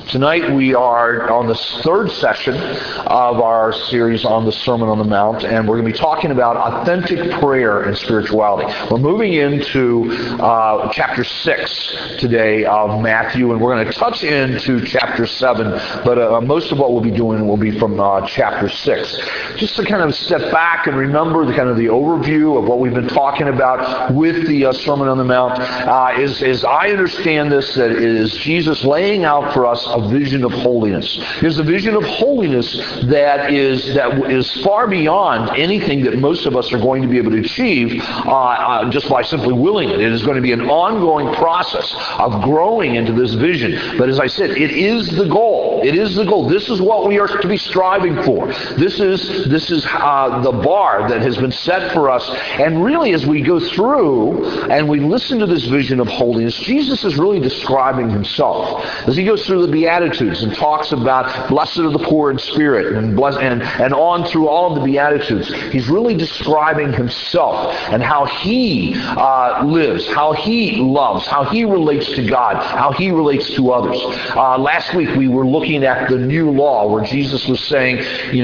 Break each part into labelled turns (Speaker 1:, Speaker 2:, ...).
Speaker 1: Tonight we are on the third session of our series on the Sermon on the Mount, and we're going to be talking about authentic prayer and spirituality. We're moving into chapter 6 today of Matthew, and we're going to touch into chapter 7, but most of what we'll be doing will be from chapter 6. Just to kind of step back and remember the kind of the overview of what we've been talking about with the Sermon on the Mount, as I understand this, that it is Jesus laying out for us a vision of holiness. There's a vision of holiness that is far beyond anything that most of us are going to be able to achieve just by simply willing it. It is going to be an ongoing process of growing into this vision. But as I said, it is the goal. It is the goal. This is what we are to be striving for. This is the bar that has been set for us. And really, as we go through and we listen to this vision of holiness, Jesus is really describing himself. As he goes through the Beatitudes and talks about blessed are the poor in spirit and on through all of the Beatitudes, he's really describing himself and how he lives, how he loves, how he relates to God, how he relates to others. Last week we were looking at the new law where Jesus was saying,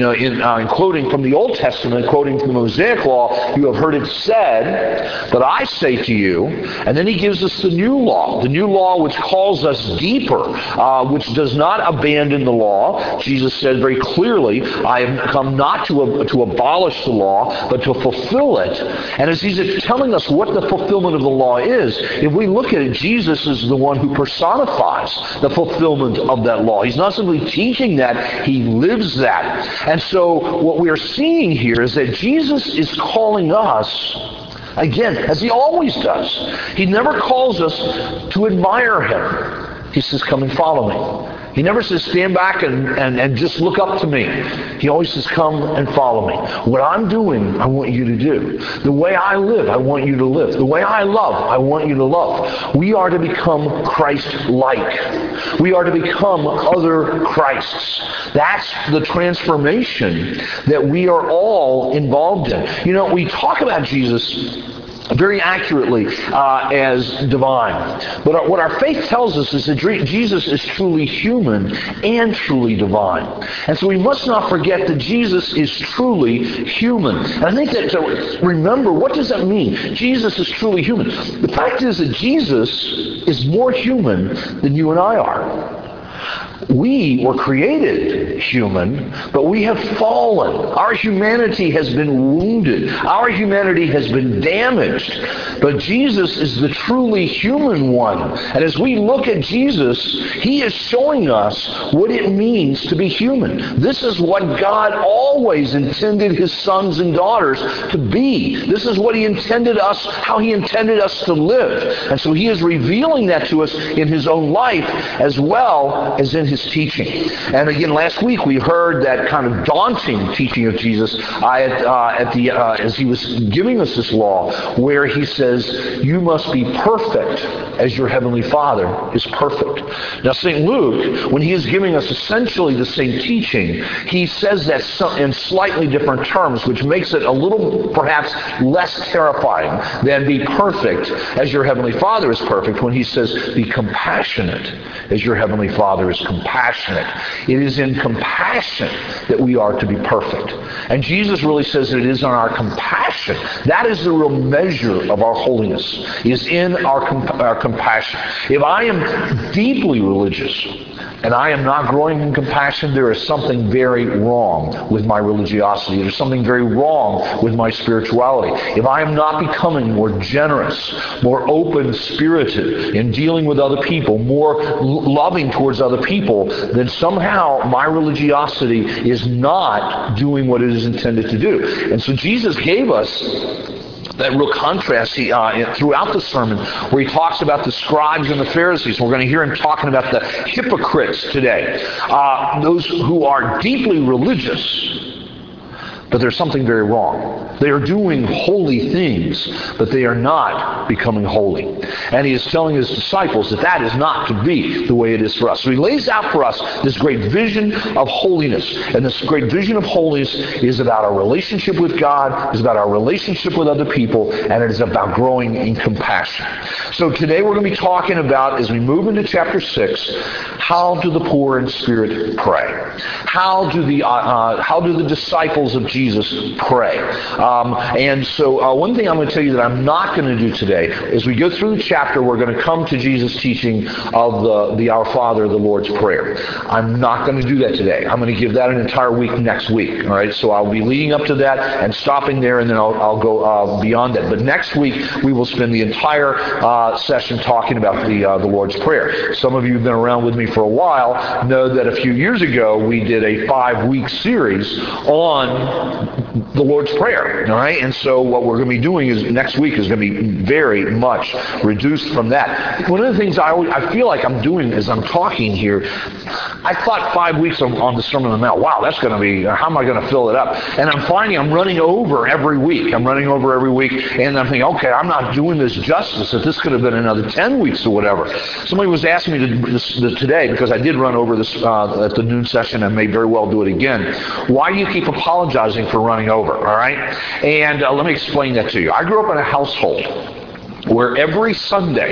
Speaker 1: in quoting from the Old Testament, quoting from the Mosaic law, you have heard it said, but I say to you, and then he gives us the new law which calls us deeper, which does not abandon the law. Jesus said very clearly, I have come not to abolish the law, but to fulfill it. And as he's telling us what the fulfillment of the law is, if we look at it, Jesus is the one who personifies the fulfillment of that law. He's not simply teaching that, he lives that. And so what we are seeing here is that Jesus is calling us, again, as he always does. He never calls us to admire him. He says, come and follow me. He never says, stand back and just look up to me. He always says, come and follow me. What I'm doing, I want you to do. The way I live, I want you to live. The way I love, I want you to love. We are to become Christ-like. We are to become other Christs. That's the transformation that we are all involved in. We talk about Jesus very accurately as divine. But what our faith tells us is that Jesus is truly human and truly divine. And so we must not forget that Jesus is truly human. And I think that to remember, what does that mean? Jesus is truly human. The fact is that Jesus is more human than you and I are. We were created human, but we have fallen. Our humanity has been wounded. Our humanity has been damaged. But Jesus is the truly human one. And as we look at Jesus, he is showing us what it means to be human. This is what God always intended his sons and daughters to be. This is what he intended us, how he intended us to live. And so he is revealing that to us in his own life as well as in his teaching. And again, last week we heard that kind of daunting teaching of Jesus as he was giving us this law, where he says, you must be perfect as your heavenly Father is perfect. Now, St. Luke, when he is giving us essentially the same teaching, he says that in slightly different terms, which makes it a little perhaps less terrifying than be perfect as your heavenly Father is perfect, when he says be compassionate as your heavenly Father is compassionate. It is in compassion that we are to be perfect. And Jesus really says that it is in our compassion. That is the real measure of our holiness, is in our compassion. If I am deeply religious and I am not growing in compassion, there is something very wrong with my religiosity. There's something very wrong with my spirituality. If I am not becoming more generous, more open-spirited in dealing with other people, more loving towards other people, then somehow my religiosity is not doing what it is intended to do. And so Jesus gave us that real contrast throughout the sermon, where he talks about the scribes and the Pharisees. We're going to hear him talking about the hypocrites today. Those who are deeply religious, But there's something very wrong. They are doing holy things, but they are not becoming holy. And he is telling his disciples that that is not to be the way it is for us. So he lays out for us this great vision of holiness. And this great vision of holiness is about our relationship with God, is about our relationship with other people, and it is about growing in compassion. So today we're going to be talking about, as we move into chapter 6, how do the poor in spirit pray? How do the disciples of Jesus pray? And so one thing I'm going to tell you that I'm not going to do today, as we go through the chapter, we're going to come to Jesus' teaching of the Our Father, the Lord's Prayer. I'm not going to do that today. I'm going to give that an entire week next week. All right, so I'll be leading up to that and stopping there, and then I'll go beyond that. But next week we will spend the entire session talking about the Lord's Prayer. Some of you who've been around with me for a while know that a few years ago we did a 5-week series on the Lord's Prayer. All right, and so what we're going to be doing is next week is going to be very much reduced from that. One of the things I feel like I'm doing as I'm talking here, I thought 5 weeks on the Sermon on the Mount. Wow, that's going to be, how am I going to fill it up? And I'm finding I'm running over every week. And I'm thinking, okay, I'm not doing this justice, that this could have been another 10 weeks or whatever. Somebody was asking me today, because I did run over this at the noon session and may very well do it again, why do you keep apologizing for running over, all right? And let me explain that to you. I grew up in a household where every Sunday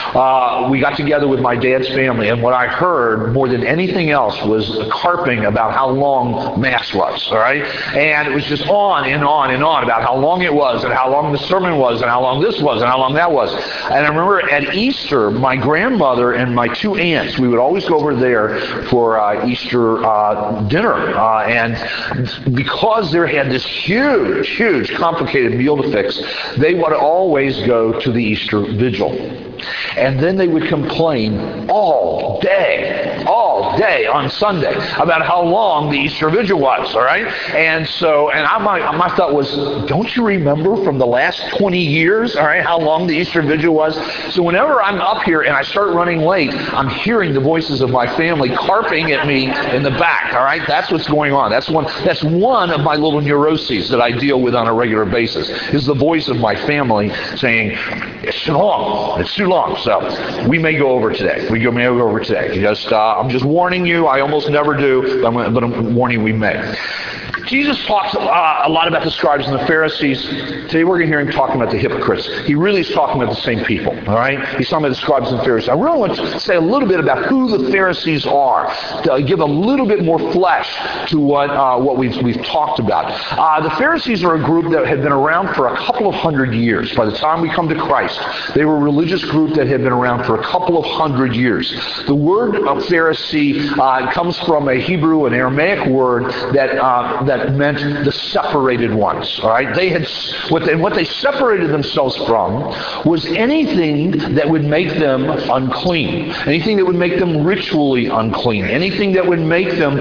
Speaker 1: we got together with my dad's family, and what I heard more than anything else was carping about how long Mass was, all right? And it was just on and on and on about how long it was, and how long the sermon was, and how long this was, and how long that was. And I remember at Easter, my grandmother and my 2 aunts, we would always go over there for Easter dinner. And because they had this huge, complicated meal to fix, they would always go to the Easter Vigil. And then they would complain all day on Sunday about how long the Easter Vigil was, all right? And so, my thought was, don't you remember from the last 20 years, all right, how long the Easter Vigil was? So whenever I'm up here and I start running late, I'm hearing the voices of my family carping at me in the back, all right? That's what's going on. That's one of my little neuroses that I deal with on a regular basis, is the voice of my family saying, it's too long. It's too long. So we may go over today. We may go over today. I'm just warning you. I almost never do, but I'm warning you we may. Jesus talks a lot about the scribes and the Pharisees. Today we're going to hear him talking about the hypocrites. He really is talking about the same people, all right? He's talking about the scribes and the Pharisees. I really want to say a little bit about who the Pharisees are, to give a little bit more flesh to what we've talked about. The Pharisees are a group that had been around for a couple of hundred years. By the time we come to Christ, they were a religious group that had been around for a couple of hundred years. The word Pharisee comes from a Hebrew, an Aramaic word that meant the separated ones. All right, they had what they separated themselves from was anything that would make them unclean, anything that would make them ritually unclean, anything that would make them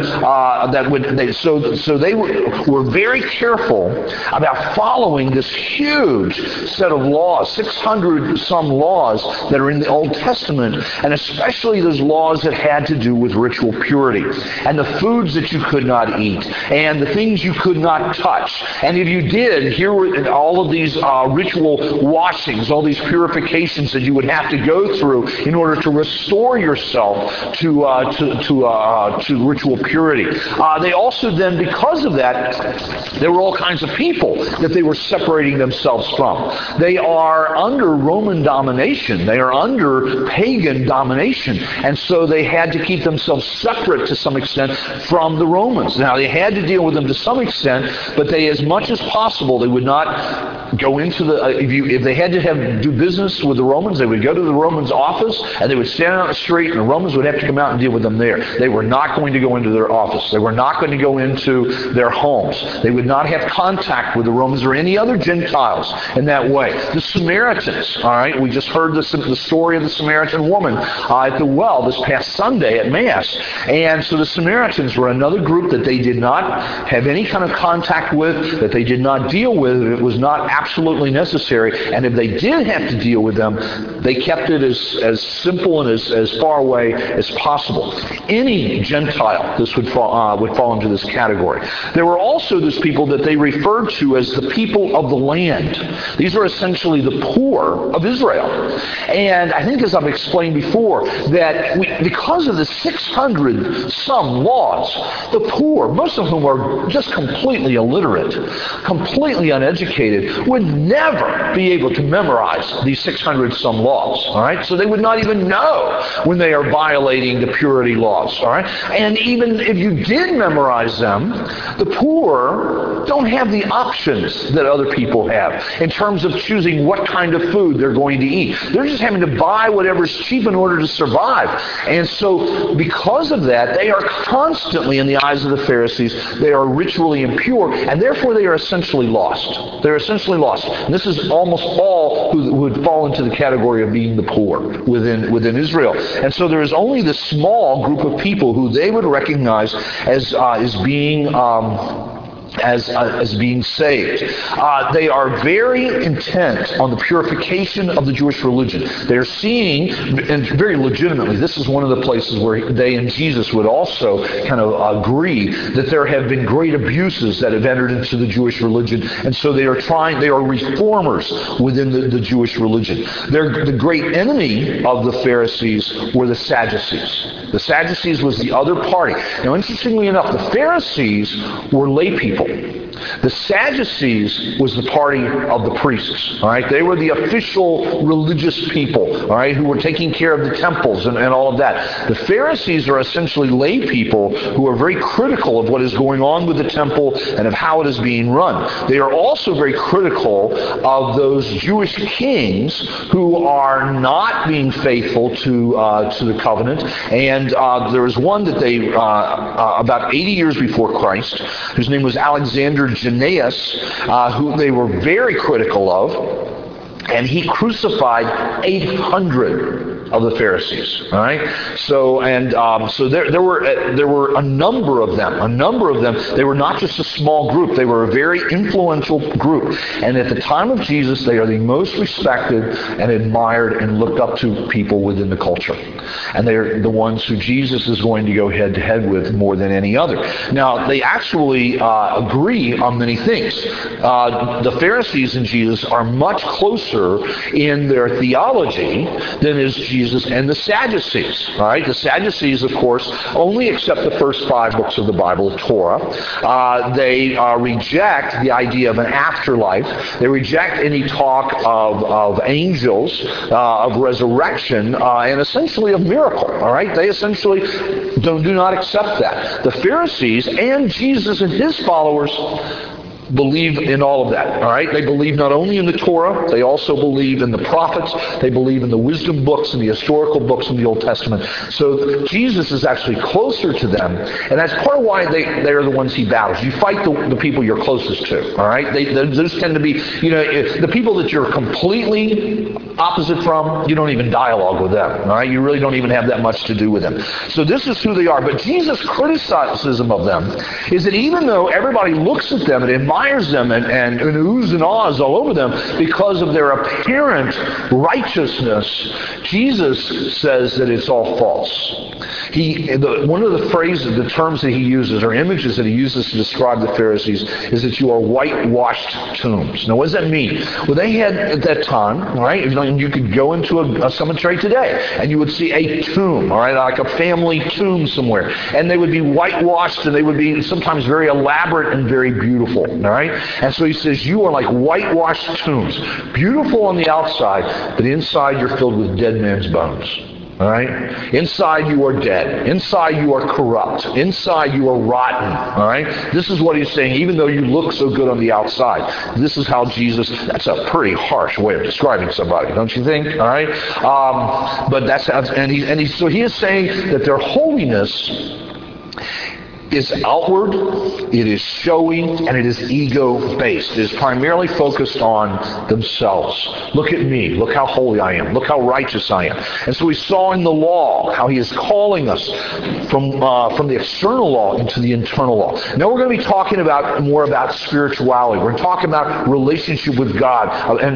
Speaker 1: so they were very careful about following this huge set of laws, 600 some laws that are in the Old Testament, and especially those laws that had to do with ritual purity and the foods that you could not eat and the things you could not touch. And if you did, here were all of these ritual washings, all these purifications that you would have to go through in order to restore yourself to ritual purity. They also then, because of that, there were all kinds of people that they were separating themselves from. They are under Roman domination. They are under pagan domination. And so they had to keep themselves separate to some extent from the Romans. Now, they had to deal with them to some extent, but they, as much as possible, they would not go into if they had to do business with the Romans, they would go to the Romans' office, and they would stand out on the street, and the Romans would have to come out and deal with them there. They were not going to go into their office. They were not going to go into their homes. They would not have contact with the Romans or any other Gentiles in that way. The Samaritans, all right, we just heard the story of the Samaritan woman at the well this past Sunday at Mass. And so the Samaritans were another group that they did not have any kind of contact with, that they did not deal with. It was not absolutely necessary. And if they did have to deal with them, they kept it as simple and as far away as possible. Any Gentile, this would fall into this category. There were also those people that they referred to as the people of the land. These are essentially the poor of Israel. And I think, as I've explained before, that because of the 600 some laws, the poor, most of whom are just completely illiterate, completely uneducated, would never be able to memorize these 600 some laws. All right, so they would not even know when they are violating the purity laws. All right, and even if you did memorize them, the poor don't have the options that other people have in terms of choosing what kind of food they're going to eat. They're just having to buy whatever's cheap in order to survive. And so because of that, they are constantly, in the eyes of the Pharisees, they are ritually impure, and therefore they are essentially lost. They're essentially lost. And this is almost all who would fall into the category of being the poor within Israel. And so there is only this small group of people who they would recognize as being saved. They are very intent on the purification of the Jewish religion. They're seeing, and very legitimately, this is one of the places where they and Jesus would also kind of agree that there have been great abuses that have entered into the Jewish religion, and so they are reformers within the Jewish religion. The great enemy of the Pharisees were the Sadducees. The Sadducees was the other party. Now, interestingly enough, the Pharisees were lay people. The Sadducees was the party of the priests. All right, they were the official religious people. All right, who were taking care of the temples and all of that. The Pharisees are essentially lay people who are very critical of what is going on with the temple and of how it is being run. They are also very critical of those Jewish kings who are not being faithful to the covenant. And there was one that they about 80 years before Christ, whose name was Alexander Jannaeus, who they were very critical of, and he crucified 800 of the Pharisees. All right, so there were a number of them. They were not just a small group; they were a very influential group. And at the time of Jesus, they are the most respected and admired and looked up to people within the culture. And they're the ones who Jesus is going to go head to head with more than any other. Now, they actually agree on many things. The Pharisees and Jesus are much closer in their theology than is Jesus and the Sadducees. All right, the Sadducees, of course, only accept the first 5 books of the Bible, of Torah. They reject the idea of an afterlife. They reject any talk of angels, of resurrection, and essentially of miracle. All right, they essentially do not accept that. The Pharisees and Jesus and his followers believe in all of that. All right, they believe not only in the Torah, they also believe in the prophets. They believe in the wisdom books and the historical books in the Old Testament. So Jesus is actually closer to them, and that's part of why they are the ones he battles. You fight the people you're closest to. All right, those tend to be, the people that you're completely opposite from. You don't even dialogue with them. All right, you really don't even have that much to do with them. So this is who they are. But Jesus' criticism of them is that even though everybody looks at them and admires them and oohs and ahs all over them because of their apparent righteousness, Jesus says that it's all false. One of the phrases, the terms that he uses, or images that he uses to describe the Pharisees, is that you are whitewashed tombs. Now, what does that mean? Well, they had at that time, right? You could go into a cemetery today, and you would see a tomb, all right, like a family tomb somewhere, and they would be whitewashed, and they would be sometimes very elaborate and very beautiful. All right? And so he says, you are like whitewashed tombs, beautiful on the outside, but inside you're filled with dead man's bones. All right? Inside you are dead. Inside you are corrupt. Inside you are rotten. All right? This is what he's saying. Even though you look so good on the outside, this is how Jesus. That's a pretty harsh way of describing somebody, don't you think? All right? But that's how. So he is saying that their holiness is outward, it is showy, and it is ego-based. It is primarily focused on themselves. Look at me. Look how holy I am. Look how righteous I am. And so we saw in the law how he is calling us from the external law into the internal law. Now we're going to be talking more about spirituality. We're going to talk about relationship with God.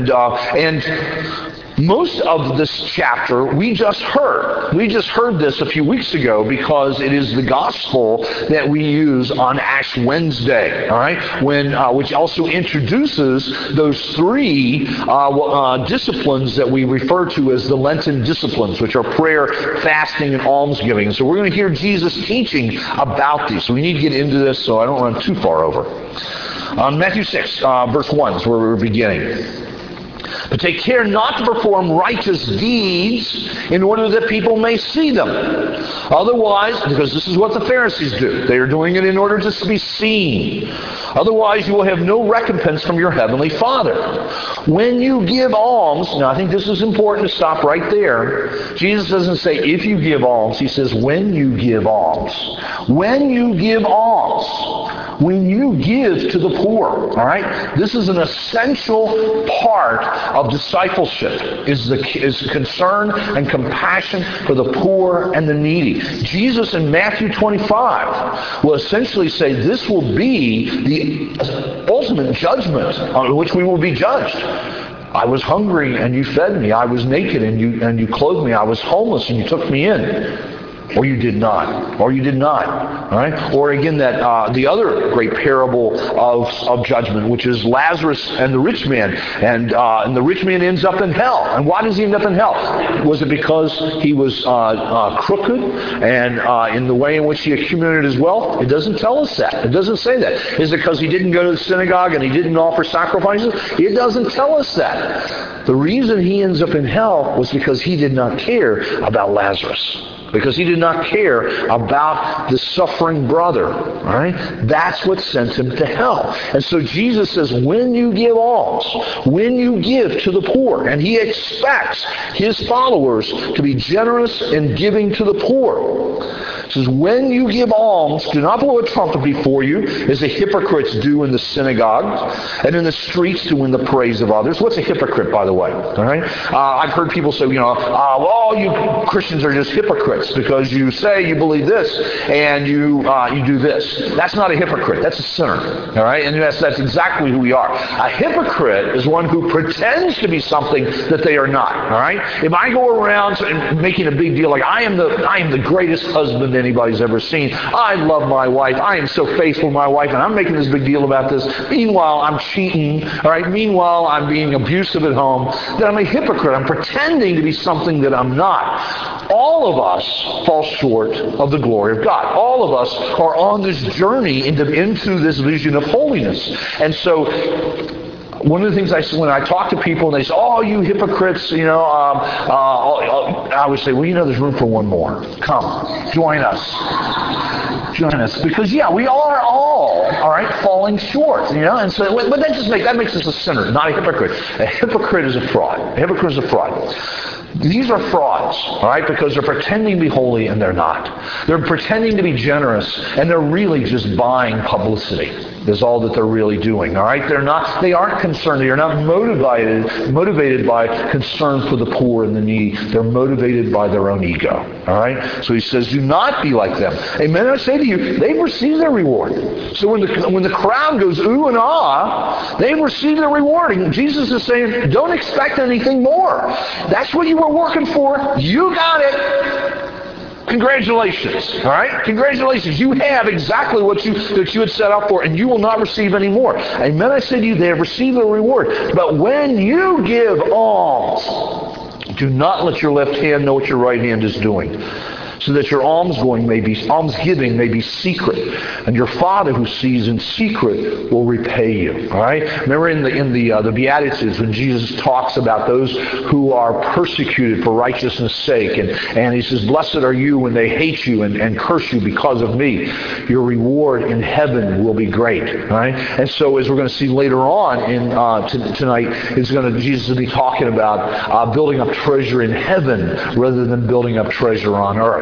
Speaker 1: And most of this chapter we just heard. We just heard this a few weeks ago because it is the gospel that we use on Ash Wednesday, all right? Which also introduces those three disciplines that we refer to as the Lenten disciplines, which are prayer, fasting, and almsgiving. And so we're going to hear Jesus teaching about these. So we need to get into this so I don't run too far over. Matthew 6, verse 1 is where we're beginning. But take care not to perform righteous deeds in order that people may see them. Otherwise, because this is what the Pharisees do. They are doing it in order to be seen. Otherwise, you will have no recompense from your heavenly Father. When you give alms, now I think this is important to stop right there. Jesus doesn't say if you give alms. He says when you give alms. When you give alms. When you give to the poor. All right? This is an essential part of discipleship is concern and compassion for the poor and the needy. Jesus in Matthew 25 will essentially say this will be the ultimate judgment on which we will be judged. I was hungry and you fed me. I was naked and you clothed me. I was homeless and you took me in. Or you did not. Or you did not. All right? Or again, that the other great parable of judgment, which is Lazarus and the rich man. And the rich man ends up in hell. And why does he end up in hell? Was it because he was crooked and in the way in which he accumulated his wealth? It doesn't tell us that. It doesn't say that. Is it because he didn't go to the synagogue and he didn't offer sacrifices? It doesn't tell us that. The reason he ends up in hell was because he did not care about Lazarus. Because he did not care about the suffering brother. All right? That's what sent him to hell. And so Jesus says, when you give alms, when you give to the poor, and he expects his followers to be generous in giving to the poor. He says, when you give alms, do not blow a trumpet before you, as the hypocrites do in the synagogues and in the streets to win the praise of others. What's a hypocrite, by the way? All right? I've heard people say, well, you Christians are just hypocrites because you say you believe this and you do this. That's not a hypocrite. That's a sinner. All right? And that's exactly who we are. A hypocrite is one who pretends to be something that they are not. All right? If I go around making a big deal like I am the greatest husband anybody's ever seen. I love my wife. I am so faithful to my wife, and I'm making this big deal about this. Meanwhile, I'm cheating. All right? Meanwhile, I'm being abusive at home. Then I'm a hypocrite. I'm pretending to be something that I'm not. All of us fall short of the glory of God. All of us are on this journey into this vision of holiness. And so one of the things I say when I talk to people and they say, oh, you hypocrites, I would say, well, there's room for one more. Come, join us. Join us. Because, we are all right, falling short, And so, but that makes us a sinner, not a hypocrite. A hypocrite is a fraud. A hypocrite is a fraud. These are frauds, all right, because they're pretending to be holy and they're not. They're pretending to be generous and they're really just buying publicity. Is all that they're really doing, all right? They aren't concerned. They're not motivated by concern for the poor and the needy. They're motivated by their own ego, all right? So he says, do not be like them. Amen, I say to you, they've received their reward. So when the crowd goes ooh and ah, they've received their reward. And Jesus is saying, don't expect anything more. That's what you were working for. You got it. Congratulations, all right? Congratulations. You have exactly what you had set out for, and you will not receive any more. Amen, I say to you, they have received the reward. But when you give alms, do not let your left hand know what your right hand is doing, so that your almsgiving may be secret, and your Father who sees in secret will repay you. All right. Remember in the Beatitudes when Jesus talks about those who are persecuted for righteousness' sake, and he says, "Blessed are you when they hate you and curse you because of me. Your reward in heaven will be great." All right. And so, as we're going to see later on in tonight, Jesus will be talking about building up treasure in heaven rather than building up treasure on earth.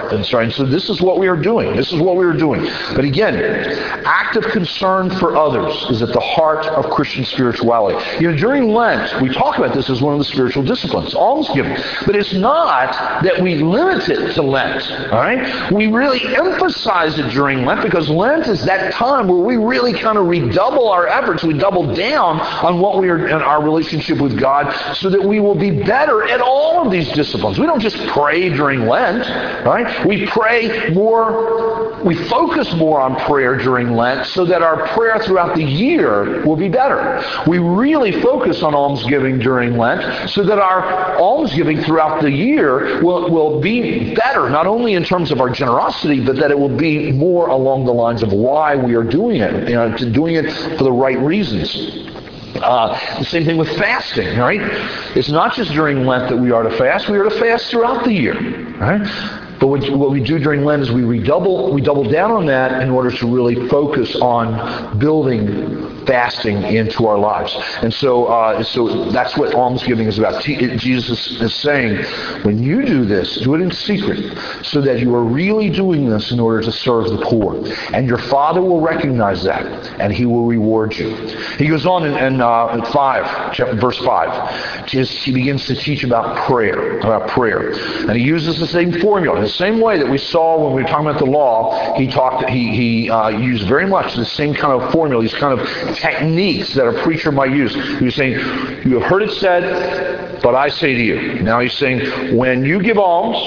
Speaker 1: And so this is what we are doing. This is what we are doing. But again, active concern for others is at the heart of Christian spirituality. During Lent, we talk about this as one of the spiritual disciplines, almsgiving. But it's not that we limit it to Lent. All right? We really emphasize it during Lent because Lent is that time where we really kind of redouble our efforts. We double down on what we are in our relationship with God so that we will be better at all of these disciplines. We don't just pray during Lent, right? We pray more, we focus more on prayer during Lent so that our prayer throughout the year will be better. We really focus on almsgiving during Lent so that our almsgiving throughout the year will be better, not only in terms of our generosity, but that it will be more along the lines of why we are doing it, doing it for the right reasons. The same thing with fasting, right? It's not just during Lent that we are to fast. We are to fast throughout the year, right? But what we do during Lent is we double down on that in order to really focus on building fasting into our lives. And so that's what almsgiving is about. Jesus is saying, when you do this, do it in secret, so that you are really doing this in order to serve the poor. And your Father will recognize that, and He will reward you. He goes on in verse 5. He begins to teach about prayer. And He uses the same formula. In the same way that we saw when we were talking about the law, he used very much the same kind of formula, these kind of techniques that a preacher might use. He was saying, you have heard it said, but I say to you. Now he's saying, when you give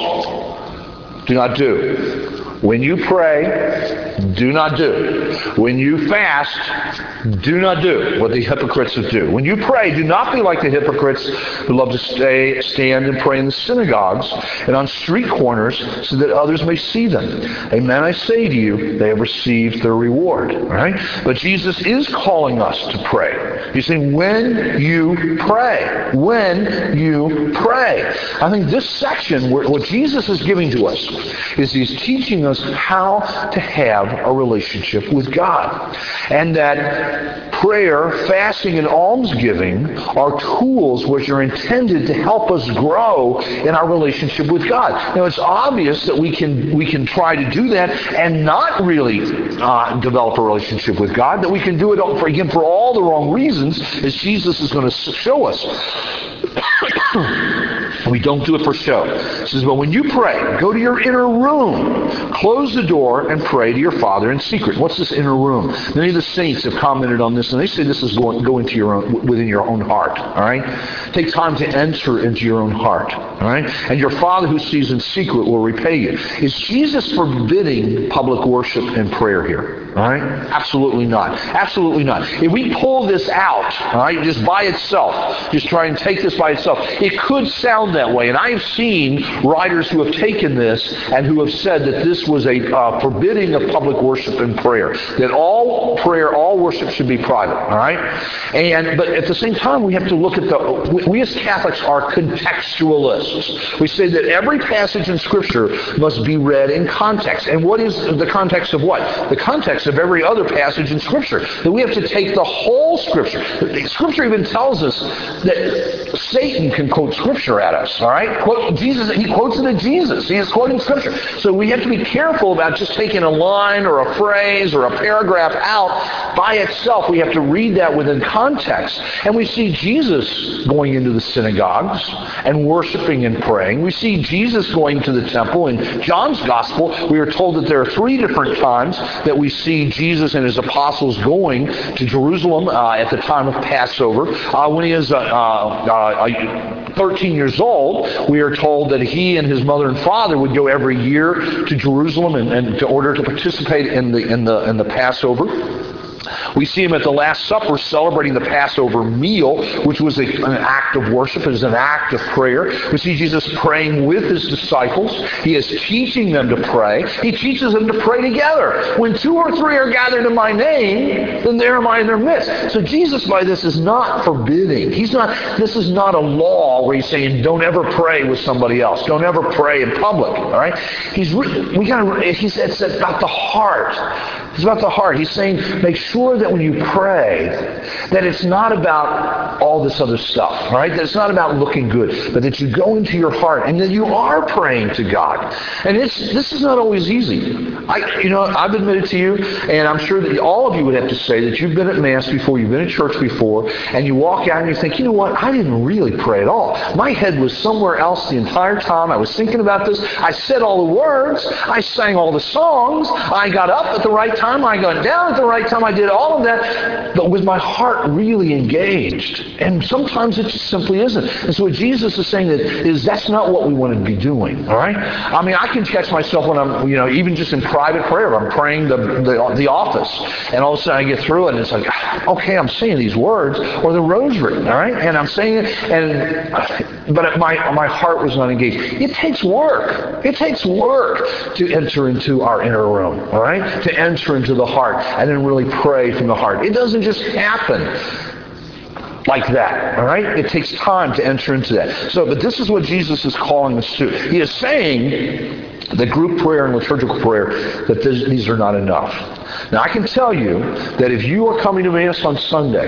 Speaker 1: alms, do not do. When you pray, do not do. When you fast, do not do what the hypocrites do. When you pray, do not be like the hypocrites who love to stand and pray in the synagogues and on street corners so that others may see them. Amen, I say to you, they have received their reward. Right? But Jesus is calling us to pray. He's saying, when you pray. When you pray. I think this section, what Jesus is giving to us, is He's teaching us how to have a relationship with God. And that prayer, fasting, and almsgiving are tools which are intended to help us grow in our relationship with God. Now, it's obvious that we can try to do that and not really develop a relationship with God, that we can do it, for all the wrong reasons, as Jesus is going to show us. We don't do it for show. He says, but when you pray, go to your inner room, close the door, and pray to your Father in secret. What's this inner room? Many of the saints have commented on this, and they say this is go into your own, within your own heart. All right, take time to enter into your own heart. All right, and your Father who sees in secret will repay you. Is Jesus forbidding public worship and prayer here? All right, absolutely not. Absolutely not. If we pull this out, all right, just by itself, just try and take this by itself, it could sound that way. And I have seen writers who have taken this and who have said that this was a forbidding of public worship and prayer. That all prayer, all worship should be private. All right? But at the same time, we have to look at we as Catholics are contextualists. We say that every passage in Scripture must be read in context. And what is the context of what? The context of every other passage in Scripture. That we have to take the whole Scripture. Scripture even tells us that Satan can quote Scripture at us, all right? He quotes it at Jesus. He is quoting Scripture. So we have to be careful about just taking a line or a phrase or a paragraph out by itself. We have to read that within context. And we see Jesus going into the synagogues and worshiping and praying. We see Jesus going to the temple. In John's Gospel, we are told that there are 3 different times that we see Jesus and His apostles going to Jerusalem at the time of Passover. When He is 13 years old, we are told that He and His mother and father would go every year to Jerusalem and in order to participate in the Passover. We see Him at the Last Supper celebrating the Passover meal, which was an act of worship, as an act of prayer. We see Jesus praying with His disciples. He is teaching them to pray. He teaches them to pray together. When 2 or 3 are gathered in my name, then there am I in their midst. So Jesus by this is not forbidding. This is not a law where He's saying don't ever pray with somebody else. Don't ever pray in public. All right? It's about the heart. It's about the heart. He's saying make sure that when you pray, that it's not about all this other stuff, right? That it's not about looking good, but that you go into your heart and that you are praying to God. And this is not always easy. I've admitted to you, and I'm sure that all of you would have to say that you've been at Mass before, you've been at church before, and you walk out and you think, you know what, I didn't really pray at all. My head was somewhere else the entire time. I was thinking about this. I said all the words. I sang all the songs. I got up at the right time. I got down at the right time. I did all of that, but with my heart really engaged. And sometimes it just simply isn't. And so what Jesus is saying is that's not what we want to be doing, all right? I mean, I can catch myself when I'm, even just in private prayer, I'm praying the office, and all of a sudden I get through it, and it's like, okay, I'm saying these words, or the rosary, all right? And I'm saying it, but my heart was not engaged. It takes work. It takes work to enter into our inner room, all right? To enter into the heart and then really pray from the heart. It doesn't just happen like that, all right? It takes time to enter into that. But this is what Jesus is calling us to. He is saying that group prayer and liturgical prayer, that these are not enough. Now, I can tell you that if you are coming to Mass on Sunday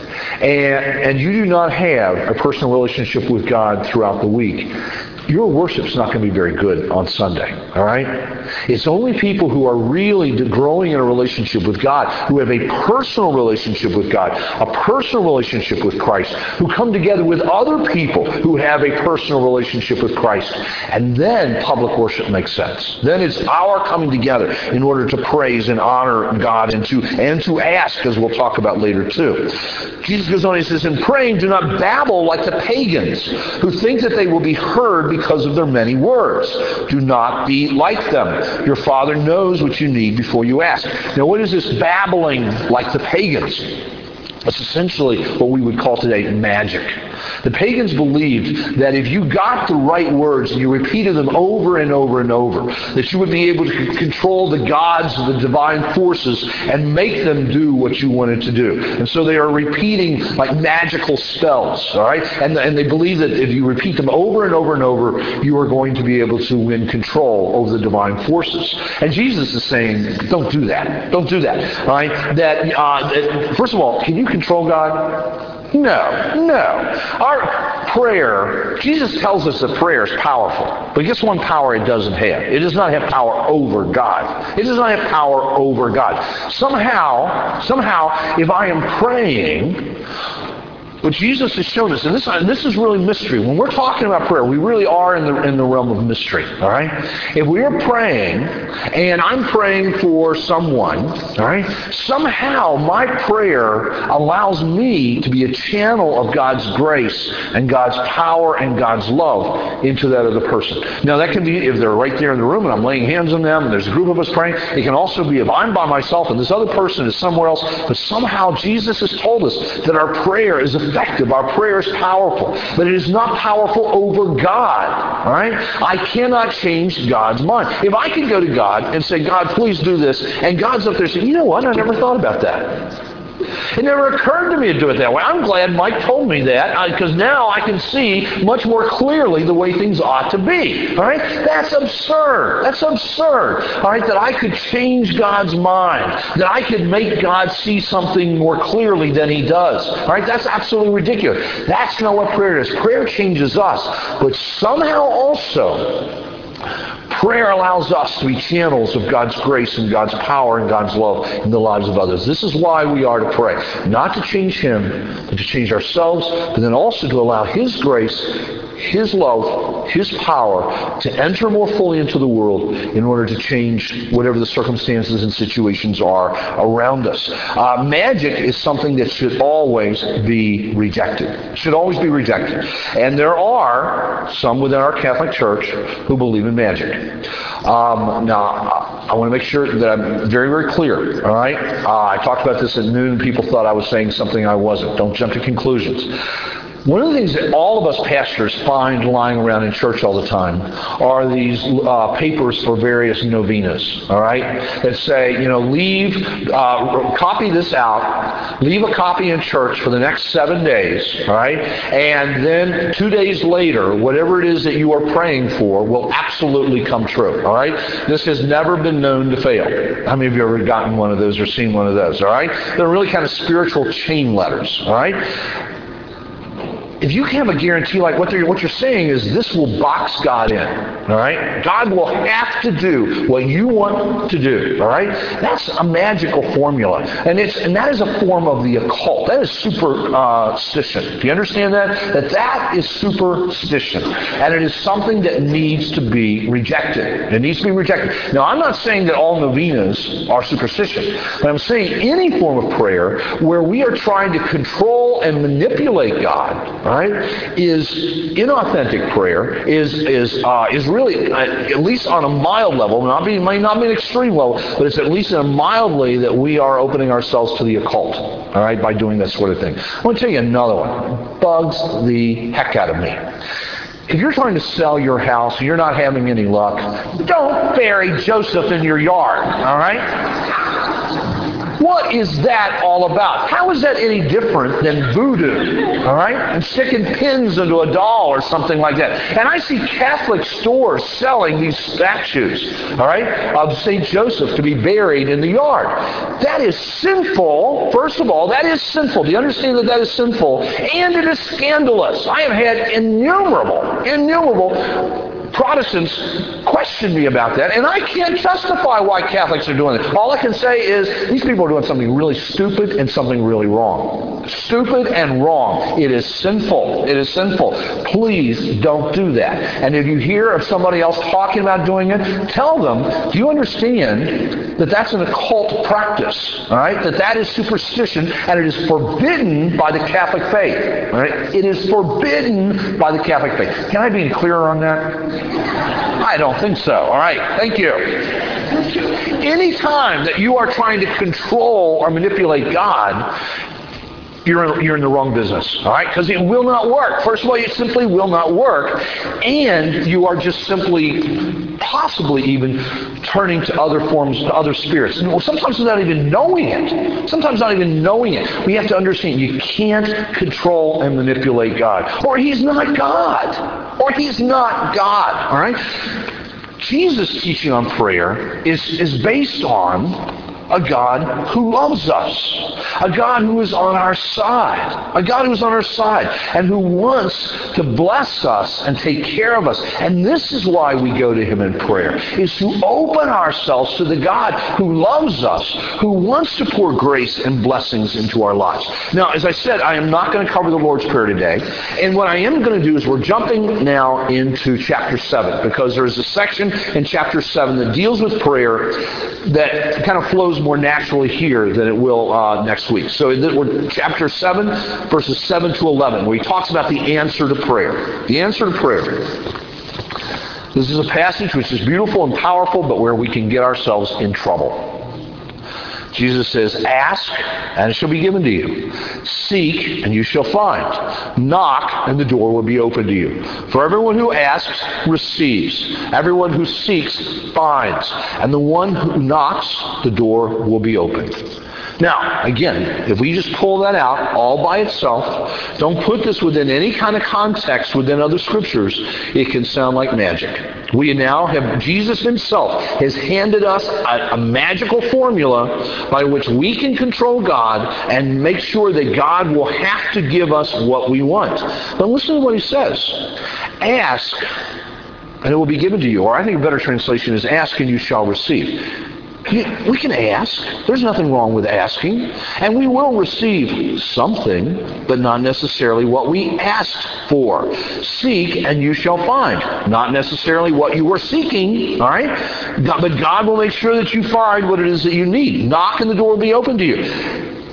Speaker 1: and you do not have a personal relationship with God throughout the week, your worship's not going to be very good on Sunday, all right? It's only people who are really growing in a relationship with God, who have a personal relationship with God, a personal relationship with Christ, who come together with other people who have a personal relationship with Christ. And then public worship makes sense. Then it's our coming together in order to praise and honor God and to ask, as we'll talk about later too. Jesus goes on, he says, in praying, do not babble like the pagans who think that they will be heard because of their many words. Do not be like them. Your Father knows what you need before you ask. Now, what is this babbling like the pagans? That's essentially what we would call today magic. The pagans believed that if you got the right words and you repeated them over and over and over, that you would be able to control the gods, the divine forces, and make them do what you wanted to do. And so they are repeating like magical spells, all right? And they believe that if you repeat them over and over and over, you are going to be able to win control over the divine forces. And Jesus is saying, don't do that. Don't do that, all right? That first of all, can you control God? No. Our prayer, Jesus tells us that prayer is powerful. But guess one power it doesn't have? It does not have power over God. It does not have power over God. Somehow, if I am praying, what Jesus has shown us, and this is really mystery. When we're talking about prayer, we really are in the realm of mystery, all right? If we are praying, and I'm praying for someone, all right, somehow my prayer allows me to be a channel of God's grace and God's power and God's love into that other person. Now, that can be if they're right there in the room and I'm laying hands on them and there's a group of us praying. It can also be if I'm by myself and this other person is somewhere else. But somehow Jesus has told us that our prayer is effective. Our prayer is powerful. But it is not powerful over God. All right? I cannot change God's mind. If I can go to God and say, God, please do this, and God's up there saying, you know what? I never thought about that. It never occurred to me to do it that way. I'm glad Mike told me that because now I can see much more clearly the way things ought to be. All right? That's absurd. That's absurd. All right? That I could change God's mind. That I could make God see something more clearly than He does. All right? That's absolutely ridiculous. That's not what prayer is. Prayer changes us. But somehow also, prayer allows us to be channels of God's grace and God's power and God's love in the lives of others. This is why we are to pray. Not to change Him, but to change ourselves, but then also to allow His grace, His love, His power to enter more fully into the world in order to change whatever the circumstances and situations are around us. Magic is something that should always be rejected. Should always be rejected. And there are some within our Catholic Church who believe in magic. Now, I want to make sure that I'm very, very clear. All right? I talked about this at noon. People thought I was saying something I wasn't. Don't jump to conclusions. One of the things that all of us pastors find lying around in church all the time are these papers for various novenas, all right, that say, copy this out, leave a copy in church for the next 7 days, all right, and then 2 days later, whatever it is that you are praying for will absolutely come true, all right? This has never been known to fail. How many of you have ever gotten one of those or seen one of those, all right? They're really kind of spiritual chain letters, all right? If you have a guarantee, like what you're saying is this will box God in, all right? God will have to do what you want to do, all right? That's a magical formula, and that is a form of the occult. That is superstition. Do you understand that? That is superstition, and it is something that needs to be rejected. It needs to be rejected. Now, I'm not saying that all novenas are superstition, but I'm saying any form of prayer where we are trying to control and manipulate God, right, is inauthentic prayer, is really, at least on a mild level, may not be an extreme level, but it's at least in a mildly that we are opening ourselves to the occult, all right, by doing that sort of thing. I want to tell you another one. Bugs the heck out of me. If you're trying to sell your house and you're not having any luck, don't bury Joseph in your yard, all right? What is that all about? How is that any different than voodoo, all right? And sticking pins into a doll or something like that. And I see Catholic stores selling these statues, all right, of St. Joseph to be buried in the yard. That is sinful. First of all, that is sinful. Do you understand that is sinful? And it is scandalous. I have had innumerable Protestants question me about that, and I can't justify why Catholics are doing it. All I can say is these people are doing something really stupid and something really wrong. Stupid and wrong. It is sinful. It is sinful. Please don't do that. And if you hear of somebody else talking about doing it, tell them, do you understand that that's an occult practice, all right? That is superstition, and it is forbidden by the Catholic faith, all right? It is forbidden by the Catholic faith. Can I be clearer on that? I don't think so. All right. Thank you. Any time that you are trying to control or manipulate God, you're in the wrong business, all right? Because it will not work. First of all, it simply will not work, and you are just simply, possibly even, turning to other forms, to other spirits. Sometimes without even knowing it. We have to understand you can't control and manipulate God, or He's not God. All right? Jesus' teaching on prayer is based on a God who loves us, a God who is on our side, and who wants to bless us and take care of us. And this is why we go to Him in prayer, is to open ourselves to the God who loves us, who wants to pour grace and blessings into our lives. Now, as I said, I am not going to cover the Lord's Prayer today, and what I am going to do is we're jumping now into chapter 7, because there is a section in chapter 7 that deals with prayer that kind of flows more naturally here than it will next week. So we're chapter 7, verses 7 to 11, where he talks about the answer to prayer. The answer to prayer. This is a passage which is beautiful and powerful, but where we can get ourselves in trouble. Jesus says, ask, and it shall be given to you. Seek, and you shall find. Knock, and the door will be opened to you. For everyone who asks receives. Everyone who seeks finds. And the one who knocks, the door will be opened. Now, again, if we just pull that out all by itself, don't put this within any kind of context within other scriptures, it can sound like magic. We now have, Jesus Himself has handed us a magical formula by which we can control God and make sure that God will have to give us what we want. But listen to what He says. Ask, and it will be given to you. Or I think a better translation is ask and you shall receive. We can ask. There's nothing wrong with asking. And we will receive something, but not necessarily what we asked for. Seek, and you shall find. Not necessarily what you were seeking, all right? But God will make sure that you find what it is that you need. Knock, and the door will be open to you.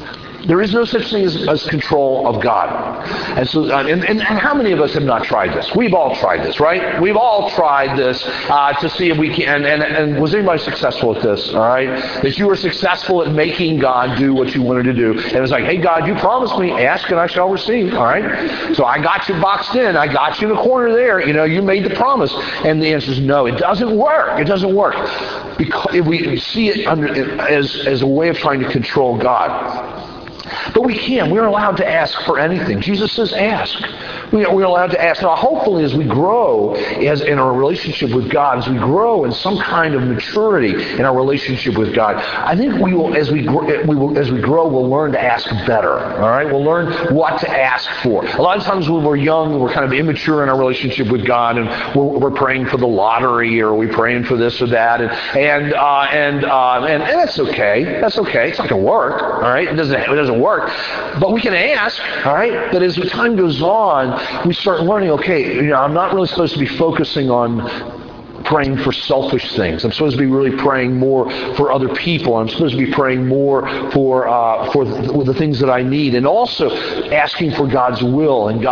Speaker 1: There is no such thing as control of God. And so, and how many of us have not tried this? We've all tried this, right? We've all tried this to see if we can. And was anybody successful at this? All right, that you were successful at making God do what you wanted to do. And it was like, hey, God, you promised me, ask and I shall receive. All right. So I got you boxed in. I got you in the corner there. You made the promise. And the answer is no. It doesn't work. It doesn't work. Because we see it as a way of trying to control God. But we can. We're allowed to ask for anything. Jesus says ask. We're allowed to ask. Now, hopefully, as we grow in our relationship with God, as we grow in some kind of maturity in our relationship with God, I think we will, as we grow, we'll learn to ask better. All right? We'll learn what to ask for. A lot of times when we're young, we're kind of immature in our relationship with God, and we're praying for the lottery, or we're praying for this or that, and that's okay. That's okay. It's not going to work. All right? It doesn't work. But we can ask. All right? But as the time goes on, we start learning, okay, I'm not really supposed to be focusing on praying for selfish things. I'm supposed to be really praying more for other people. I'm supposed to be praying more for the things that I need, and also asking for God's will and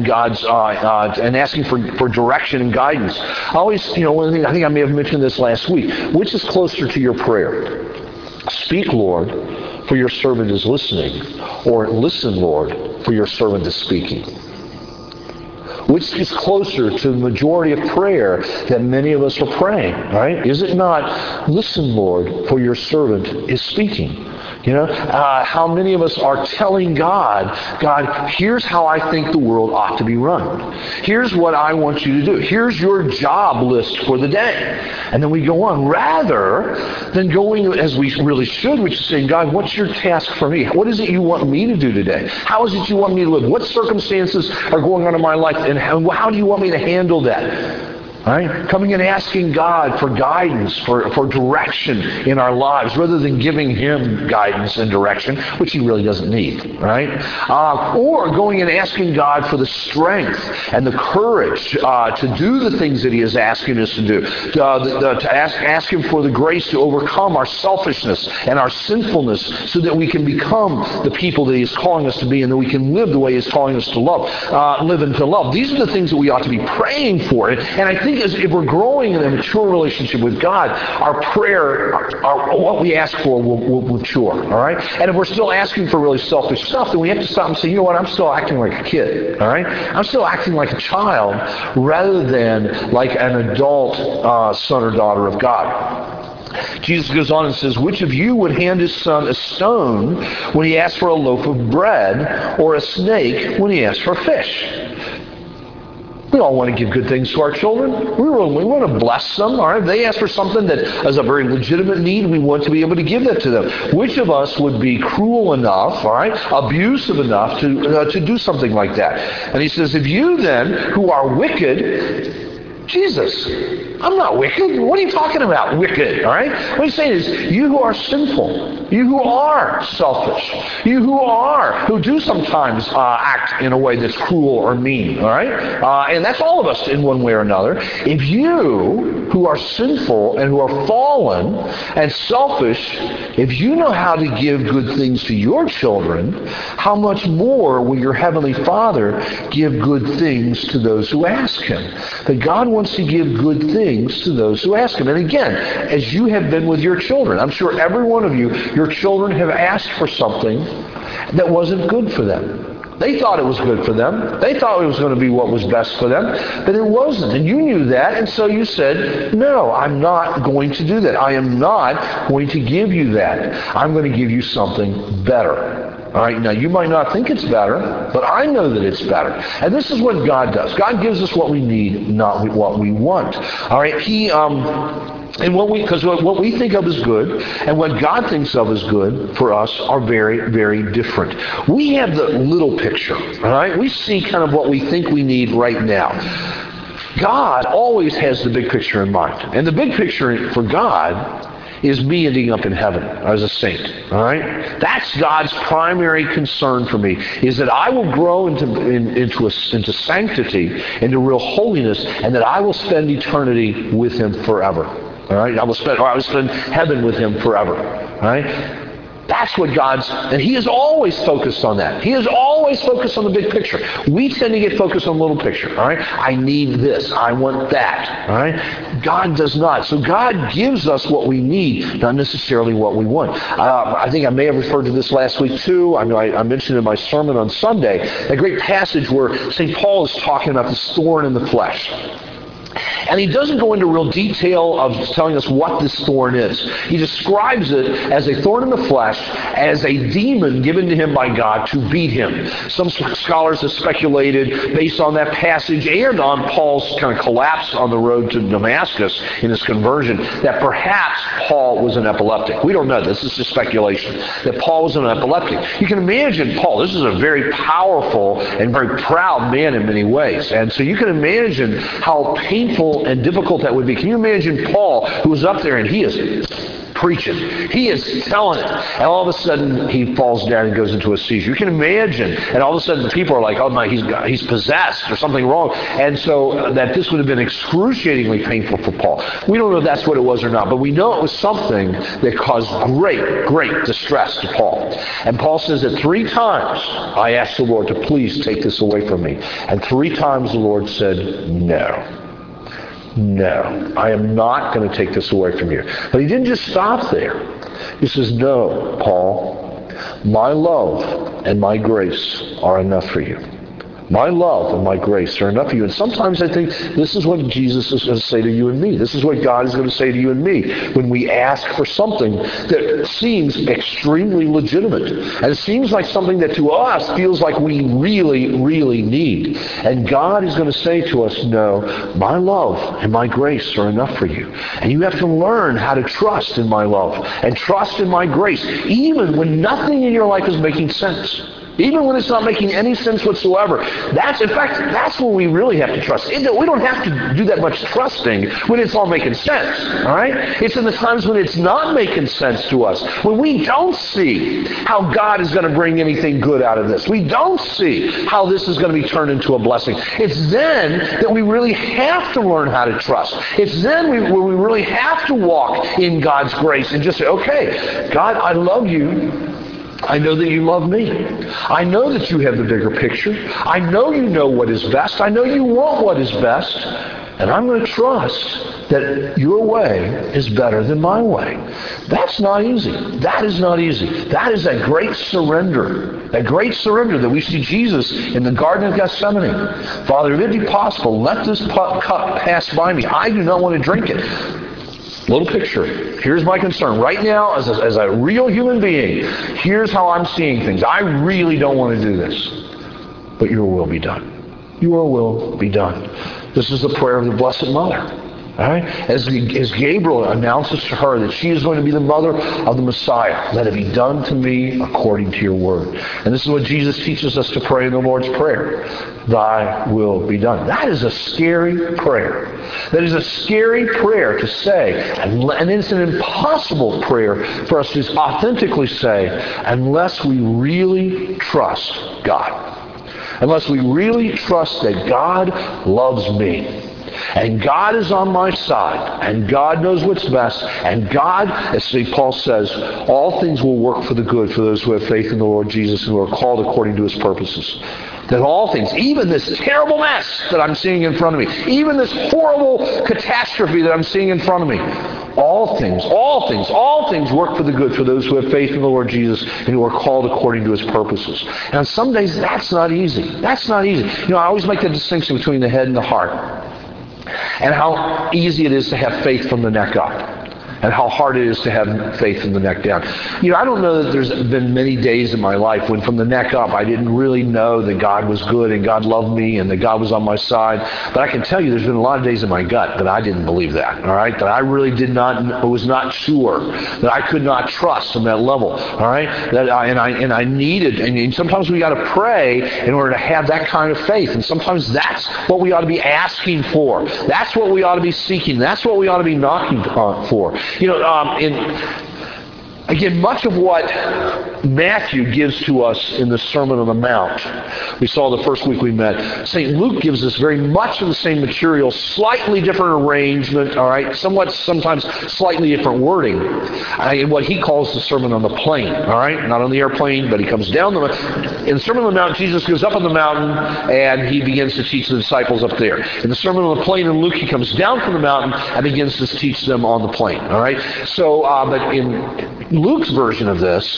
Speaker 1: asking for direction and guidance. I always, one of the things, I think I may have mentioned this last week. Which is closer to your prayer? Speak, Lord, for your servant is listening, or listen, Lord, for your servant is speaking. Which is closer to the majority of prayer that many of us are praying, right? Is it not, listen, Lord, for your servant is speaking? How many of us are telling God, here's how I think the world ought to be run. Here's what I want you to do. Here's your job list for the day. And then we go on, rather than going as we really should, which is saying, God, what's your task for me? What is it you want me to do today? How is it you want me to live? What circumstances are going on in my life, and how do you want me to handle that? Right? Coming and asking God for guidance, for direction in our lives, rather than giving Him guidance and direction, which He really doesn't need. Right? Or going and asking God for the strength and the courage to do the things that He is asking us to do. To ask Him for the grace to overcome our selfishness and our sinfulness, so that we can become the people that He is calling us to be, and that we can live the way He is calling us to live and to love. These are the things that we ought to be praying for. And I think if we're growing in a mature relationship with God, our prayer, what we ask for will mature, all right? And if we're still asking for really selfish stuff, then we have to stop and say, you know what, I'm still acting like a kid, all right? I'm still acting like a child rather than like an adult son or daughter of God. Jesus goes on and says, which of you would hand his son a stone when he asks for a loaf of bread, or a snake when he asks for a fish? We all want to give good things to our children. We want to bless them. All right? If they ask for something that is a very legitimate need, we want to be able to give that to them. Which of us would be cruel enough, all right, abusive enough to do something like that? And he says, if you then, who are wicked, Jesus, I'm not wicked. What are you talking about, wicked? All right? What he's saying is, you who are sinful, you who are selfish, you who do sometimes act in a way that's cruel or mean, all right? And that's all of us in one way or another. If you who are sinful and who are fallen and selfish, if you know how to give good things to your children, how much more will your Heavenly Father give good things to those who ask Him? That God wants to give good things to those who ask Him. And again, as you have been with your children, I'm sure every one of you, your children have asked for something that wasn't good for them. They thought it was good for them. They thought it was going to be what was best for them, but it wasn't. And you knew that, and so you said, no, I'm not going to do that. I am not going to give you that. I'm going to give you something better. All right, now you might not think it's better, but I know that it's better. And this is what God does. God gives us what we need, not what we want. All right, and what we think of as good and what God thinks of as good for us are very, very different. We have the little picture, all right? We see kind of what we think we need right now. God always has the big picture in mind. And the big picture for God is me ending up in heaven as a saint. All right? That's God's primary concern for me, is that I will grow into sanctity, into real holiness, and that I will spend eternity with Him forever. All right? I will spend heaven with Him forever. All right? That's what and He is always focused on that. He is always focused on the big picture. We tend to get focused on the little picture, all right? I need this. I want that, all right? God does not. So God gives us what we need, not necessarily what we want. I think I may have referred to this last week too. I mentioned in my sermon on Sunday, a great passage where St. Paul is talking about this thorn in the flesh. And he doesn't go into real detail of telling us what this thorn is. He describes it as a thorn in the flesh, as a demon given to him by God to beat him. Some scholars have speculated, based on that passage and on Paul's kind of collapse on the road to Damascus in his conversion, that perhaps Paul was an epileptic. We don't know. This is just speculation, that Paul was an epileptic. You can imagine Paul. This is a very powerful and very proud man in many ways. And so you can imagine how painful and difficult that would be. Can you imagine Paul, who was up there and he is preaching. He is telling it. And all of a sudden, he falls down and goes into a seizure. You can imagine. And all of a sudden, the people are like, oh my, he's possessed or something wrong. And so that this would have been excruciatingly painful for Paul. We don't know if that's what it was or not, but we know it was something that caused great, great distress to Paul. And Paul says that 3 times, I asked the Lord to please take this away from me. And 3 times the Lord said, no. No, I am not going to take this away from you. But he didn't just stop there. He says, no, Paul, my love and my grace are enough for you. My love and my grace are enough for you. And sometimes I think this is what Jesus is going to say to you and me. This is what God is going to say to you and me when we ask for something that seems extremely legitimate. And it seems like something that to us feels like we really, really need. And God is going to say to us, no, my love and my grace are enough for you. And you have to learn how to trust in my love and trust in my grace, even when nothing in your life is making sense. Even when it's not making any sense whatsoever. That's when we really have to trust. We don't have to do that much trusting when it's all making sense. All right? It's in the times when it's not making sense to us. When we don't see how God is going to bring anything good out of this. We don't see how this is going to be turned into a blessing. It's then that we really have to learn how to trust. It's then when we really have to walk in God's grace and just say, okay, God, I love you. I know that you love me. I know that you have the bigger picture. I know you know what is best. I know you want what is best. And I'm going to trust that your way is better than my way. That's not easy. That is not easy. That is a great surrender. A great surrender that we see Jesus in the Garden of Gethsemane. Father, if it be possible, let this cup pass by me. I do not want to drink it. Little picture. Here's my concern. Right now, as a real human being, here's how I'm seeing things. I really don't want to do this. But your will be done. Your will be done. This is the prayer of the Blessed Mother. All right? As Gabriel announces to her that she is going to be the mother of the Messiah, let it be done to me according to your word. And this is what Jesus teaches us to pray in the Lord's Prayer. Thy will be done. That is a scary prayer. That is a scary prayer to say, and it's an impossible prayer for us to authentically say, unless we really trust God. Unless we really trust that God loves me. And God is on my side, and God knows what's best, and God, as St. Paul says, all things will work for the good for those who have faith in the Lord Jesus and who are called according to his purposes. That all things, even this terrible mess that I'm seeing in front of me, even this horrible catastrophe that I'm seeing in front of me, all things work for the good for those who have faith in the Lord Jesus and who are called according to his purposes. And on some days, that's not easy. That's not easy. You know, I always make the distinction between the head and the heart. And how easy it is to have faith from the neck up. And how hard it is to have faith from the neck down. You know, I don't know that there's been many days in my life when from the neck up I didn't really know that God was good and God loved me and that God was on my side. But I can tell you there's been a lot of days in my gut that I didn't believe that. All right? That I really was not sure. That I could not trust on that level. All right? That I needed, and sometimes we got to pray in order to have that kind of faith. And sometimes that's what we ought to be asking for. That's what we ought to be seeking. That's what we ought to be knocking for. You know, Again, much of what Matthew gives to us in the Sermon on the Mount, we saw the first week we met, St. Luke gives us very much of the same material, slightly different arrangement, all right, sometimes slightly different wording, in what he calls the Sermon on the Plain, all right, not on the airplane, but he comes down in the Sermon on the Mount, Jesus goes up on the mountain, and he begins to teach the disciples up there. In the Sermon on the Plain in Luke, he comes down from the mountain and begins to teach them on the plain, all right? So, but in Luke's version of this,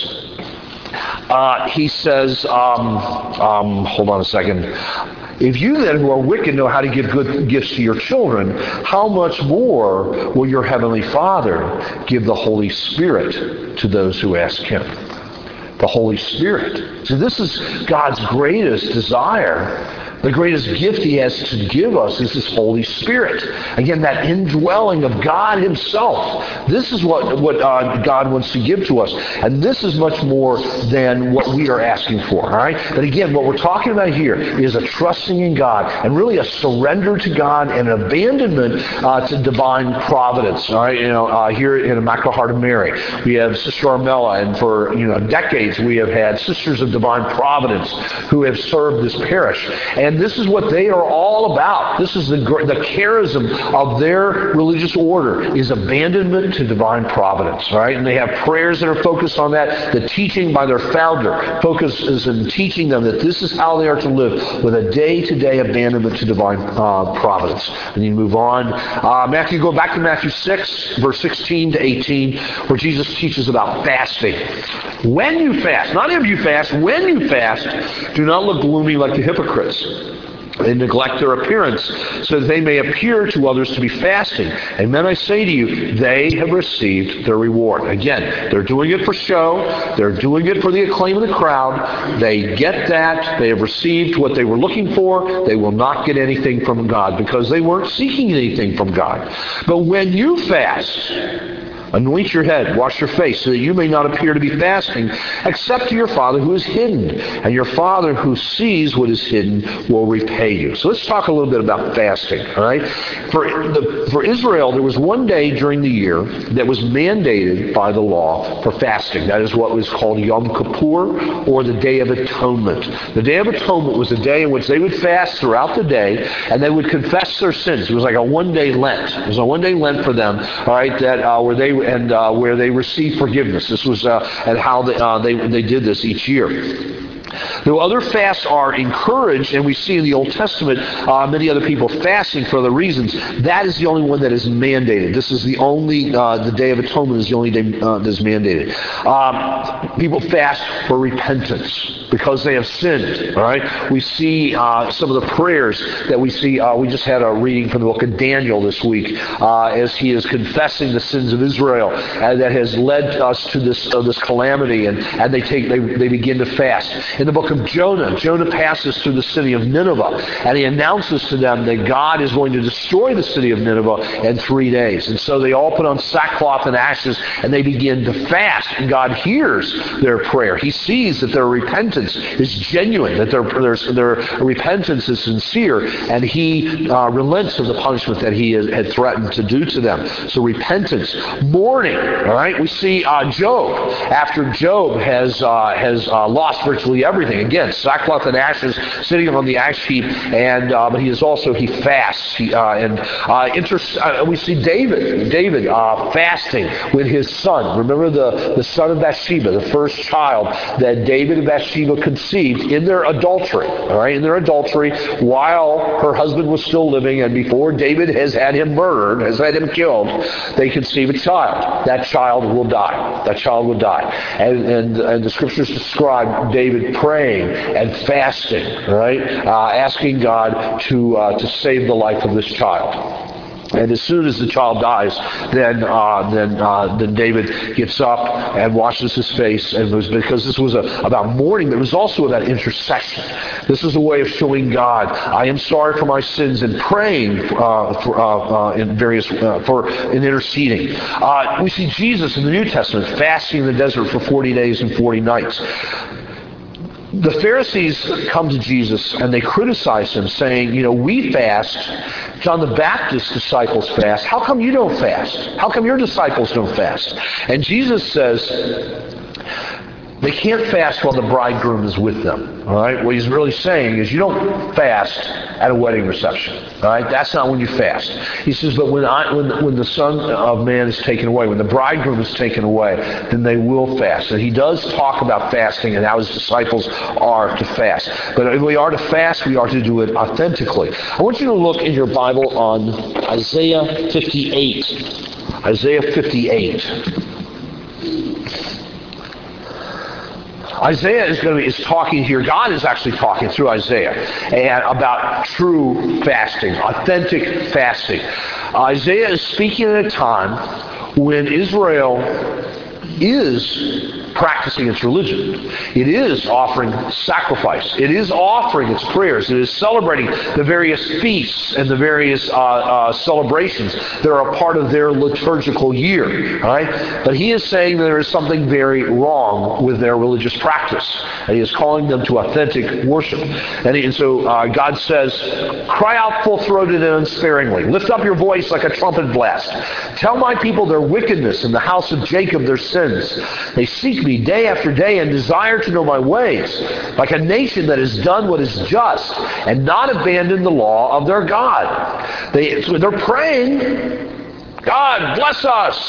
Speaker 1: he says, hold on a second. If you then who are wicked know how to give good gifts to your children, how much more will your heavenly Father give the Holy Spirit to those who ask him? The Holy Spirit. So this is God's greatest desire. The greatest gift he has to give us is his Holy Spirit. Again, that indwelling of God himself. This is what God wants to give to us. And this is much more than what we are asking for. All right? But again, what we're talking about here is a trusting in God and really a surrender to God and an abandonment to divine providence. All right? Here in Immaculate Heart of Mary, we have Sister Armella, and for decades we have had Sisters of Divine Providence who have served this parish. And this is what they are all about. This is the charism of their religious order, is abandonment to divine providence. All right? And they have prayers that are focused on that. The teaching by their founder focuses in teaching them that this is how they are to live, with a day-to-day abandonment to divine providence. And you move on. Go back to Matthew 6, verse 16 to 18, where Jesus teaches about fasting. When you fast, not if you fast, when you fast, do not look gloomy like the hypocrites. They neglect their appearance so that they may appear to others to be fasting. Amen, I say to you, they have received their reward. Again, they're doing it for show. They're doing it for the acclaim of the crowd. They get that. They have received what they were looking for. They will not get anything from God because they weren't seeking anything from God. But when you fast, anoint your head, wash your face, so that you may not appear to be fasting, except to your Father who is hidden. And your Father who sees what is hidden will repay you. So let's talk a little bit about fasting. All right? For Israel, there was one day during the year that was mandated by the law for fasting. That is what was called Yom Kippur, or the Day of Atonement. The Day of Atonement was a day in which they would fast throughout the day, and they would confess their sins. It was like a one-day Lent. It was a one-day Lent for them. All right, where they received forgiveness. This was and how they did this each year. Though other fasts are encouraged, and we see in the Old Testament many other people fasting for other reasons, that is the only one that is mandated. This is the only, the Day of Atonement is the only day that is mandated. People fast for repentance because they have sinned. All right, we see some of the prayers that we see. We just had a reading from the book of Daniel this week as he is confessing the sins of Israel, and that has led us to this calamity, and they begin to fast. In the book of Jonah, Jonah passes through the city of Nineveh, and he announces to them that God is going to destroy the city of Nineveh in 3 days. And so they all put on sackcloth and ashes, and they begin to fast. And God hears their prayer. He sees that their repentance is genuine, that their repentance is sincere, and he relents of the punishment that he had threatened to do to them. So repentance. Mourning, all right? We see Job, after Job has lost virtually everything. Again, sackcloth and ashes, sitting on the ash heap, and but he fasts. We see David fasting with his son. Remember the son of Bathsheba, the first child that David and Bathsheba conceived in their adultery. All right, in their adultery, while her husband was still living, and before David has had him murdered, has had him killed, they conceive a child. That child will die. That child will die. And the scriptures describe David praying and fasting, right? Asking God to save the life of this child. And as soon as the child dies, then David gets up and washes his face, and because this was about mourning, but it was also about intercession. This is a way of showing God, I am sorry for my sins, and praying in interceding. We see Jesus in the New Testament fasting in the desert for 40 days and 40 nights. The Pharisees come to Jesus and they criticize him, saying, we fast John the Baptist's disciples fast. How come you don't fast? How come your disciples don't fast? And Jesus says, they can't fast while the bridegroom is with them. All right? What he's really saying is you don't fast at a wedding reception. All right? That's not when you fast. He says, but when the Son of Man is taken away, when the bridegroom is taken away, then they will fast. And he does talk about fasting and how his disciples are to fast. But if we are to fast, we are to do it authentically. I want you to look in your Bible on Isaiah 58. Isaiah 58. Isaiah is talking here. God is actually talking through Isaiah and about true fasting, authentic fasting. Isaiah is speaking at a time when Israel is practicing its religion. It is offering sacrifice. It is offering its prayers. It is celebrating the various feasts and the various celebrations that are a part of their liturgical year. Right? But he is saying that there is something very wrong with their religious practice. And he is calling them to authentic worship. And so God says, cry out full-throated and unsparingly. Lift up your voice like a trumpet blast. Tell my people their wickedness and the house of Jacob their sins. They seek me day after day and desire to know my ways, like a nation that has done what is just and not abandoned the law of their God. They're praying, God, bless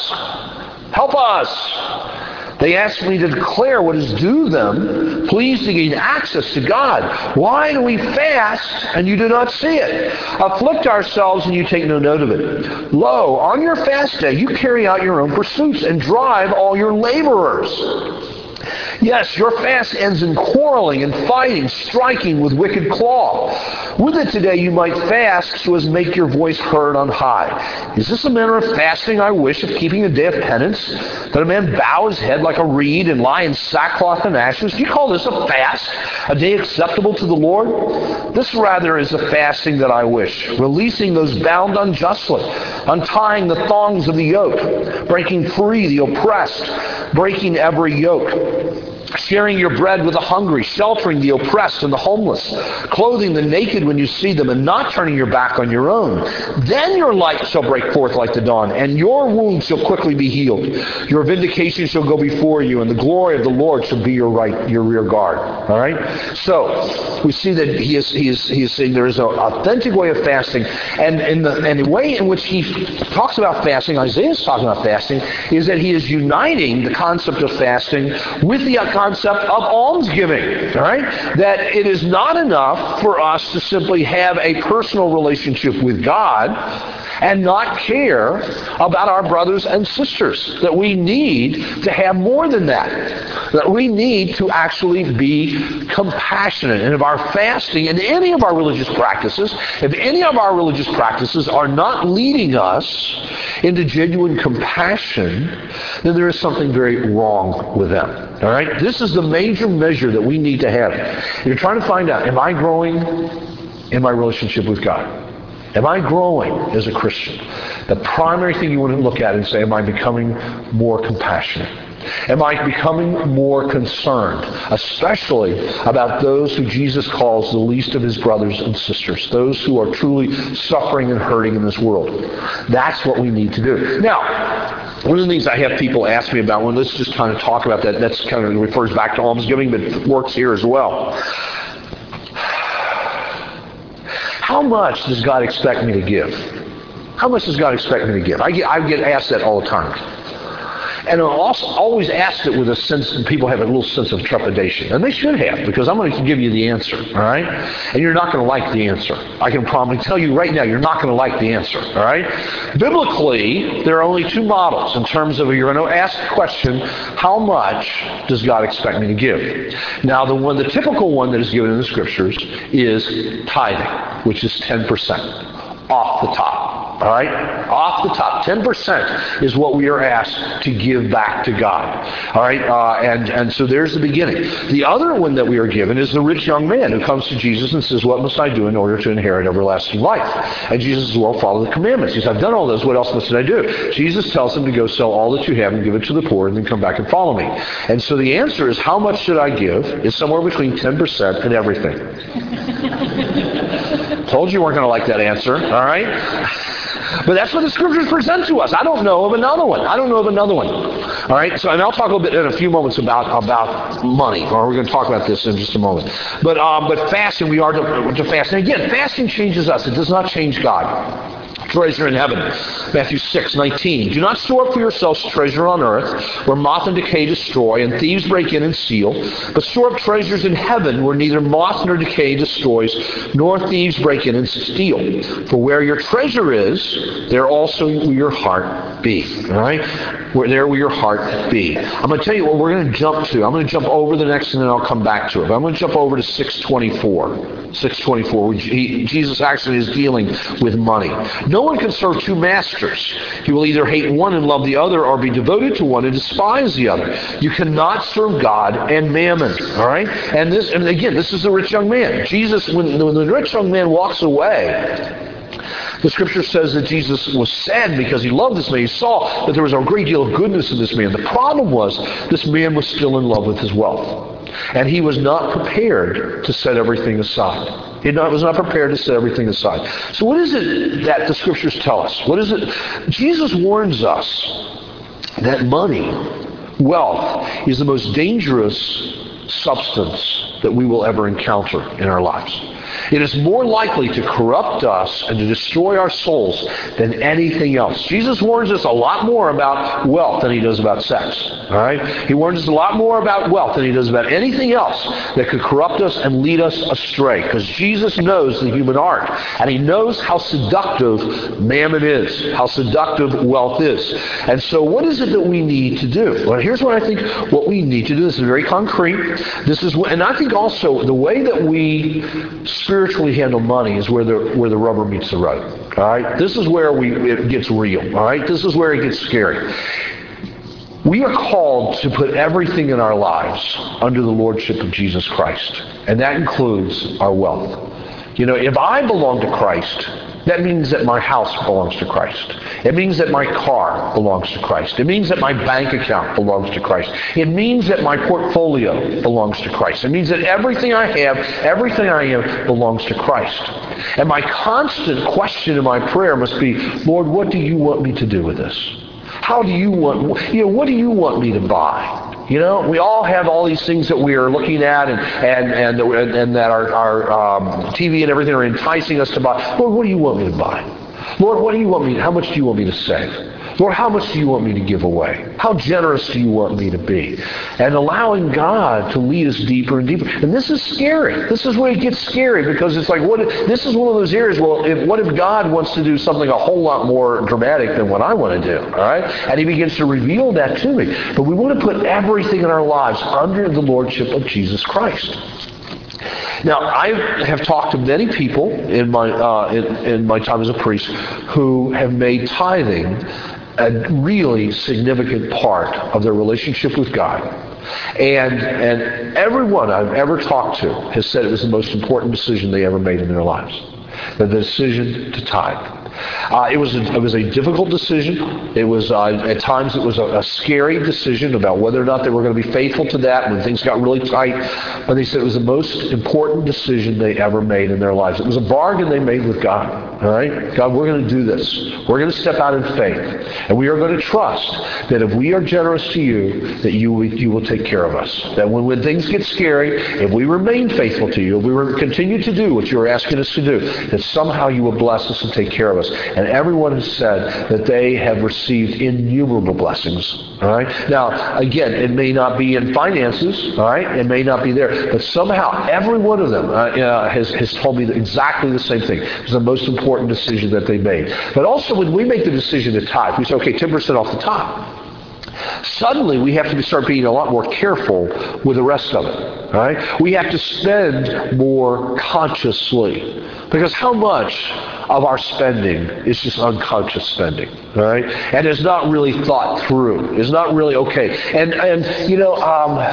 Speaker 1: us, help us. They ask me to declare what is due them, pleased to gain access to God. Why do we fast and you do not see it? Afflict ourselves and you take no note of it. Lo, on your fast day you carry out your own pursuits and drive all your laborers. Yes, your fast ends in quarreling and fighting, striking with wicked claw. Would that today you might fast so as to make your voice heard on high. Is this a manner of fasting I wish, of keeping a day of penance? That a man bow his head like a reed and lie in sackcloth and ashes? Do you call this a fast? A day acceptable to the Lord? This rather is the fasting that I wish, releasing those bound unjustly, untying the thongs of the yoke, breaking free the oppressed, breaking every yoke. Sharing your bread with the hungry, sheltering the oppressed and the homeless, clothing the naked when you see them, and not turning your back on your own. Then your light shall break forth like the dawn, and your wounds shall quickly be healed. Your vindication shall go before you, and the glory of the Lord shall be your rear guard. All right. So we see that he is saying there is an authentic way of fasting, and the way in which he talks about fasting, Isaiah is talking about fasting, is that he is uniting the concept of fasting with the concept of almsgiving, all right? That it is not enough for us to simply have a personal relationship with God and not care about our brothers and sisters. That we need to have more than that. That we need to actually be compassionate. And if our fasting and any of our religious practices, if any of our religious practices are not leading us into genuine compassion, then there is something very wrong with them. All right? This is the major measure that we need to have. You're trying to find out, am I growing in my relationship with God? Am I growing as a Christian? The primary thing you want to look at and say, am I becoming more compassionate? Am I becoming more concerned, especially about those who Jesus calls the least of his brothers and sisters, those who are truly suffering and hurting in this world? That's what we need to do. Now, one of the things I have people ask me about, let's just kind of talk about that. That's kind of refers back to almsgiving, but it works here as well. How much does God expect me to give? How much does God expect me to give? I get asked that all the time. And I also always ask it with a sense that people have a little sense of trepidation. And they should have, because I'm going to give you the answer, all right? And you're not going to like the answer. I can probably tell you right now, you're not going to like the answer, all right? Biblically, there are only two models in terms of you're going to ask the question, how much does God expect me to give? Now, the typical one that is given in the Scriptures is tithing, which is 10% off the top. All right? Off the top. 10% is what we are asked to give back to God. All right? And so there's the beginning. The other one that we are given is the rich young man who comes to Jesus and says, what must I do in order to inherit everlasting life? And Jesus says, well, follow the commandments. He says, I've done all those. What else must I do? Jesus tells him to go sell all that you have and give it to the poor and then come back and follow me. And so the answer is, how much should I give? It's somewhere between 10% and everything. Told you weren't going to like that answer. All right? But that's what the Scriptures present to us. I don't know of another one. All right? So, and I'll talk a little bit in a few moments about money. Or we're going to talk about this in just a moment. But fasting, we are to fast. And again, fasting changes us. It does not change God. Treasure in heaven. Matthew 6:19. Do not store up for yourselves treasure on earth, where moth and decay destroy, and thieves break in and steal. But store up treasures in heaven, where neither moth nor decay destroys, nor thieves break in and steal. For where your treasure is, there also will your heart be. All right? There will your heart be. I'm going to tell you what we're going to jump to. I'm going to jump over the next and then I'll come back to it. But I'm going to jump over to 6:24. 6:24, where Jesus actually is dealing with money. No one can serve two masters. He will either hate one and love the other, or be devoted to one and despise the other. You cannot serve God and mammon. All right? And again, this is the rich young man. Jesus, when the rich young man walks away, the Scripture says that Jesus was sad because he loved this man. He saw that there was a great deal of goodness in this man. The problem was, this man was still in love with his wealth. And he was not prepared to set everything aside. He was not prepared to set everything aside. So what is it that the Scriptures tell us? What is it? Jesus warns us that money, wealth, is the most dangerous substance that we will ever encounter in our lives. It is more likely to corrupt us and to destroy our souls than anything else. Jesus warns us a lot more about wealth than he does about sex. All right? He warns us a lot more about wealth than he does about anything else that could corrupt us and lead us astray. Because Jesus knows the human heart. And he knows how seductive mammon is, how seductive wealth is. And so what is it that we need to do? Well, here's what I think what we need to do. This is very concrete. And I think also the way that we spiritually handle money is where the rubber meets the road. All right? This is where it gets real. All right? This is where it gets scary. We are called to put everything in our lives under the lordship of Jesus Christ. And that includes our wealth. You know, if I belong to Christ, that means that my house belongs to Christ. It means that my car belongs to Christ. It means that my bank account belongs to Christ. It means that my portfolio belongs to Christ. It means that everything I have, everything I am, belongs to Christ. And my constant question in my prayer must be, Lord, what do you want me to do with this? How do you want, what do you want me to buy? You know, we all have all these things that we are looking at and that our TV and everything are enticing us to buy. Lord, what do you want me to buy? Lord, what do you want me? How much do you want me to save? Lord, how much do you want me to give away? How generous do you want me to be? And allowing God to lead us deeper and deeper. And this is scary. This is where it gets scary, because it's like, this is one of those areas, well, what if God wants to do something a whole lot more dramatic than what I want to do? All right? And he begins to reveal that to me. But we want to put everything in our lives under the lordship of Jesus Christ. Now, I have talked to many people in my time as a priest who have made tithing a really significant part of their relationship with God. And everyone I've ever talked to has said it was the most important decision they ever made in their lives. The decision to tithe. It was a difficult decision. It was at times it was a scary decision about whether or not they were going to be faithful to that when things got really tight. But they said it was the most important decision they ever made in their lives. It was a bargain they made with God. All right, God, we're going to do this. We're going to step out in faith, and we are going to trust that if we are generous to you, that you will take care of us. That when things get scary, if we remain faithful to you, if we continue to do what you are asking us to do, that somehow you will bless us and take care of us. And everyone has said that they have received innumerable blessings. All right. Now, again, it may not be in finances. All right. It may not be there, but somehow every one of them has told me exactly the same thing. It was the most important decision that they made. But also, when we make the decision to tithe, we say, okay, 10% off the top. Suddenly, we have to start being a lot more careful with the rest of it. All right? We have to spend more consciously. Because how much of our spending is just unconscious spending, all right? And is not really thought through. Is not really okay. And you know,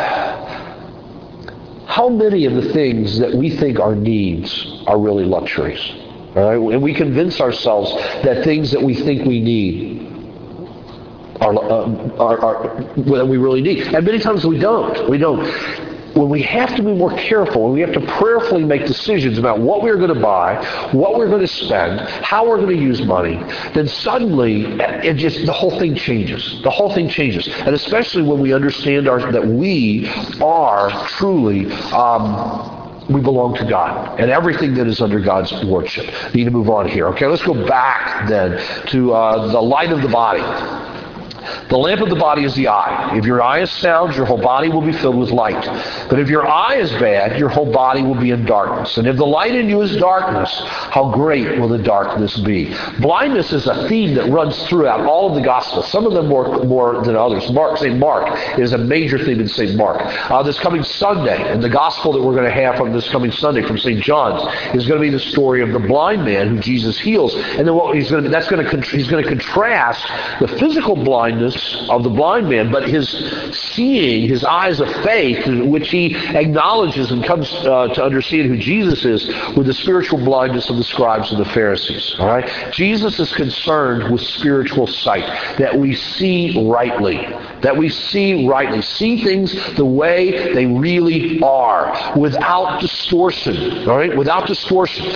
Speaker 1: how many of the things that we think are needs are really luxuries? All right? And we convince ourselves that things that we think we need are what we really need. And many times we don't. We don't. When we have to be more careful, when we have to prayerfully make decisions about what we're going to buy, what we're going to spend, how we're going to use money, then suddenly the whole thing changes. The whole thing changes. And especially when we understand that we are truly we belong to God, and everything that is under God's lordship. Need to move on here. Okay, let's go back then to the light of the body. The lamp of the body is the eye. If your eye is sound, your whole body will be filled with light. But if your eye is bad, your whole body will be in darkness. And if the light in you is darkness, how great will the darkness be? Blindness is a theme that runs throughout all of the Gospels, some of them more than others. St. Mark is a major theme in St. Mark. This coming Sunday, and the Gospel that we're going to have from this coming Sunday from St. John's, is going to be the story of the blind man who Jesus heals. And then what he's going to contrast the physical blindness of the blind man, but his seeing, his eyes of faith, which he acknowledges and comes to understand who Jesus is, with the spiritual blindness of the scribes and the Pharisees. All right? Jesus is concerned with spiritual sight, that we see rightly. That we see rightly. See things the way they really are, without distortion. All right? Without distortion.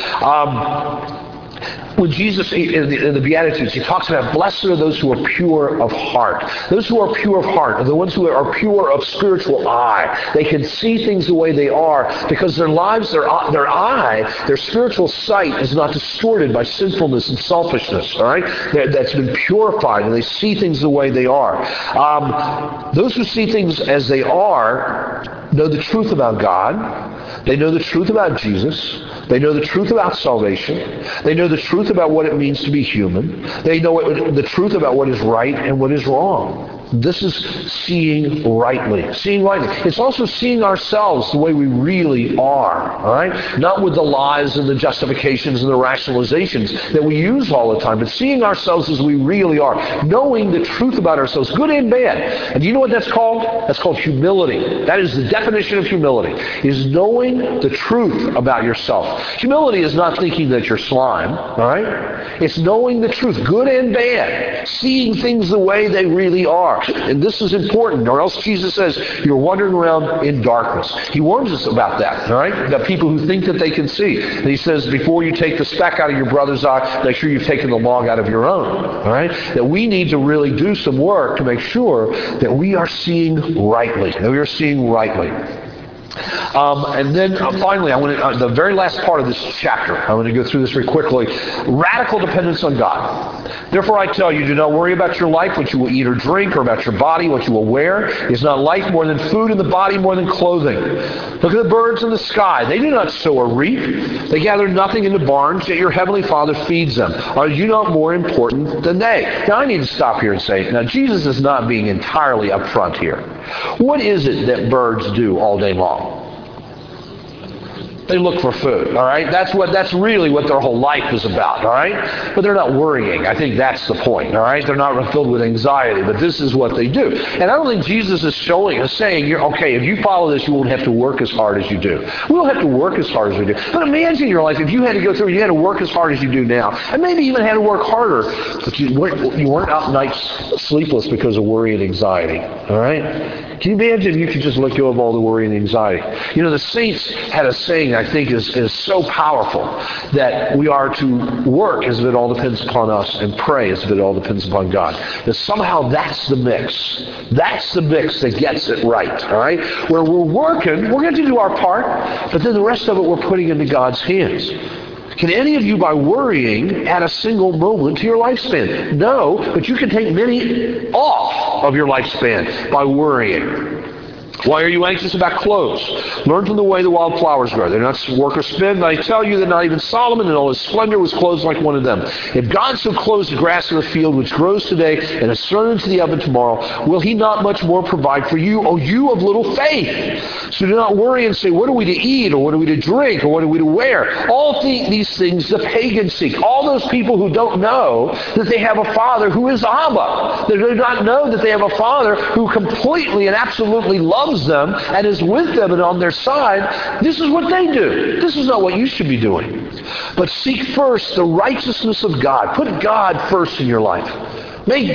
Speaker 1: When Jesus, in the Beatitudes, he talks about, blessed are those who are pure of heart. Those who are pure of heart are the ones who are pure of spiritual eye. They can see things the way they are because their lives, their eye, their spiritual sight is not distorted by sinfulness and selfishness, all right? That's been purified, and they see things the way they are. Those who see things as they are know the truth about God. They know the truth about Jesus. They know the truth about salvation. They know the truth about what it means to be human. They know the truth about what is right and what is wrong. This is seeing rightly. Seeing rightly. It's also seeing ourselves the way we really are. All right? Not with the lies and the justifications and the rationalizations that we use all the time, but seeing ourselves as we really are. Knowing the truth about ourselves, good and bad. And do you know what that's called? That's called humility. That is the definition of humility, is knowing the truth about yourself. Humility is not thinking that you're slime. All right? It's knowing the truth, good and bad. Seeing things the way they really are. And this is important, or else Jesus says you're wandering around in darkness. He warns us about that, all right? The people who think that they can see. And he says, before you take the speck out of your brother's eye, make sure you've taken the log out of your own, all right? That we need to really do some work to make sure that we are seeing rightly. That we are seeing rightly. And then finally, I want to, the very last part of this chapter, I'm going to go through this very quickly. Radical dependence on God. Therefore I tell you, do not worry about your life, what you will eat or drink, or about your body, what you will wear. Is not life more than food, and the body more than clothing? Look at the birds in the sky. They do not sow or reap. They gather nothing into barns, yet your heavenly Father feeds them. Are you not more important than they? Now I need to stop here and say, now Jesus is not being entirely upfront here. What is it that birds do all day long? They look for food, all right? That's really what their whole life is about, all right? But they're not worrying. I think that's the point, all right? They're not filled with anxiety, but this is what they do. And I don't think Jesus is saying, okay, if you follow this, you won't have to work as hard as you do. We don't have to work as hard as we do. But imagine your life, if you had to go through and you had to work as hard as you do now, and maybe even had to work harder, but you weren't out nights sleepless because of worry and anxiety, all right? Can you imagine if you could just let go of all the worry and anxiety? You know, the saints had a saying I think is so powerful, that we are to work as if it all depends upon us, and pray as if it all depends upon God. That somehow that's the mix. That's the mix that gets it right, all right? Where we're working, we're going to do our part, but then the rest of it we're putting into God's hands. Can any of you, by worrying, add a single moment to your lifespan? No, but you can take many off of your lifespan by worrying. Why are you anxious about clothes? Learn from the way the wild flowers grow. They're not work or spin, but I tell you that not even Solomon in all his splendor was clothed like one of them. If God so clothes the grass of the field, which grows today and is thrown into the oven tomorrow, will he not much more provide for you, O you of little faith? So do not worry and say, what are we to eat, or what are we to drink, or what are we to wear? All these things the pagans seek. All those people who don't know that they have a Father who is Abba. They do not know that they have a Father who completely and absolutely loves them and is with them and on their side. This is what they do. This is not what you should be doing. But seek first the righteousness of God. Put God first in your life. Make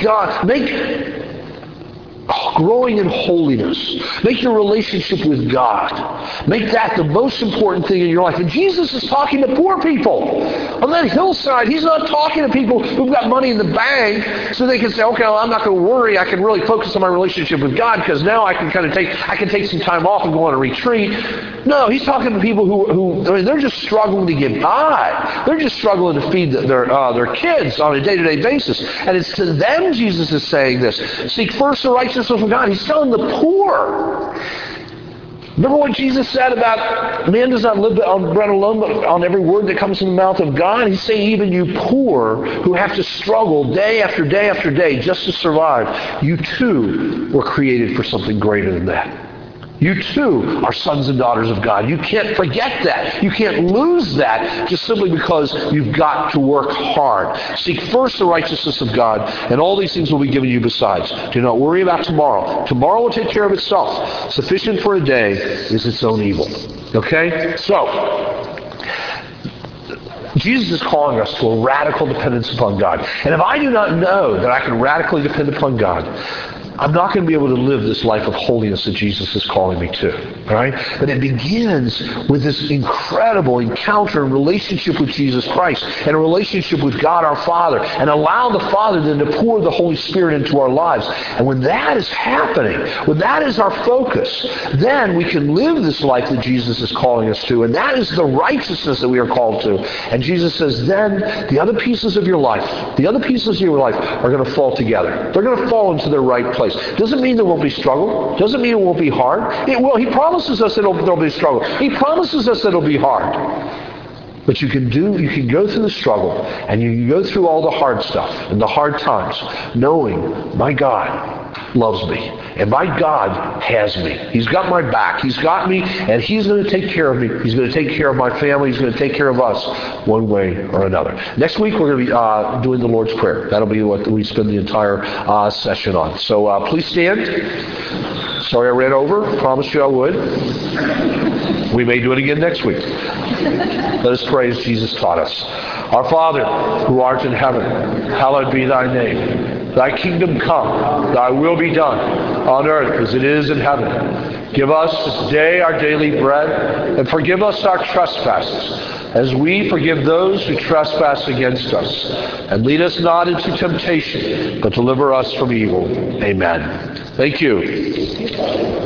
Speaker 1: growing in holiness. Make your relationship with God. Make that the most important thing in your life. And Jesus is talking to poor people. On that hillside, he's not talking to people who've got money in the bank so they can say, okay, well, I'm not going to worry. I can really focus on my relationship with God because now I can take some time off and go on a retreat. No, he's talking to people who they're just struggling to get by. They're just struggling to feed their kids on a day-to-day basis. And it's to them Jesus is saying this. Seek first the righteousness of God. He's telling the poor. Remember what Jesus said about man does not live on bread alone, but on every word that comes from the mouth of God? He's saying even you poor who have to struggle day after day after day just to survive, you too were created for something greater than that. You too are sons and daughters of God. You can't forget that. You can't lose that just simply because you've got to work hard. Seek first the righteousness of God, and all these things will be given you besides. Do not worry about tomorrow. Tomorrow will take care of itself. Sufficient for a day is its own evil. Okay? So, Jesus is calling us to a radical dependence upon God. And if I do not know that I can radically depend upon God, I'm not going to be able to live this life of holiness that Jesus is calling me to. All right? But it begins with this incredible encounter and relationship with Jesus Christ and a relationship with God our Father, and allow the Father then to pour the Holy Spirit into our lives. And when that is happening, when that is our focus, then we can live this life that Jesus is calling us to. And that is the righteousness that we are called to. And Jesus says, then the other pieces of your life, are going to fall together. They're going to fall into their right place. Doesn't mean there won't be struggle. Doesn't mean it won't be hard. It will. He promises us there'll be struggle. He promises us it'll be hard. But you can go through the struggle, and you can go through all the hard stuff and the hard times, knowing my God loves me. And my God has me. He's got my back. He's got me, and He's going to take care of me. He's going to take care of my family. He's going to take care of us one way or another. Next week, we're going to be doing the Lord's Prayer. That'll be what we spend the entire session on. So please stand. Sorry I ran over. Promised you I would. We may do it again next week. Let us pray as Jesus taught us. Our Father, who art in heaven, hallowed be thy name. Thy kingdom come, thy will be done, on earth as it is in heaven. Give us this day our daily bread, and forgive us our trespasses, as we forgive those who trespass against us. And lead us not into temptation, but deliver us from evil. Amen. Thank you.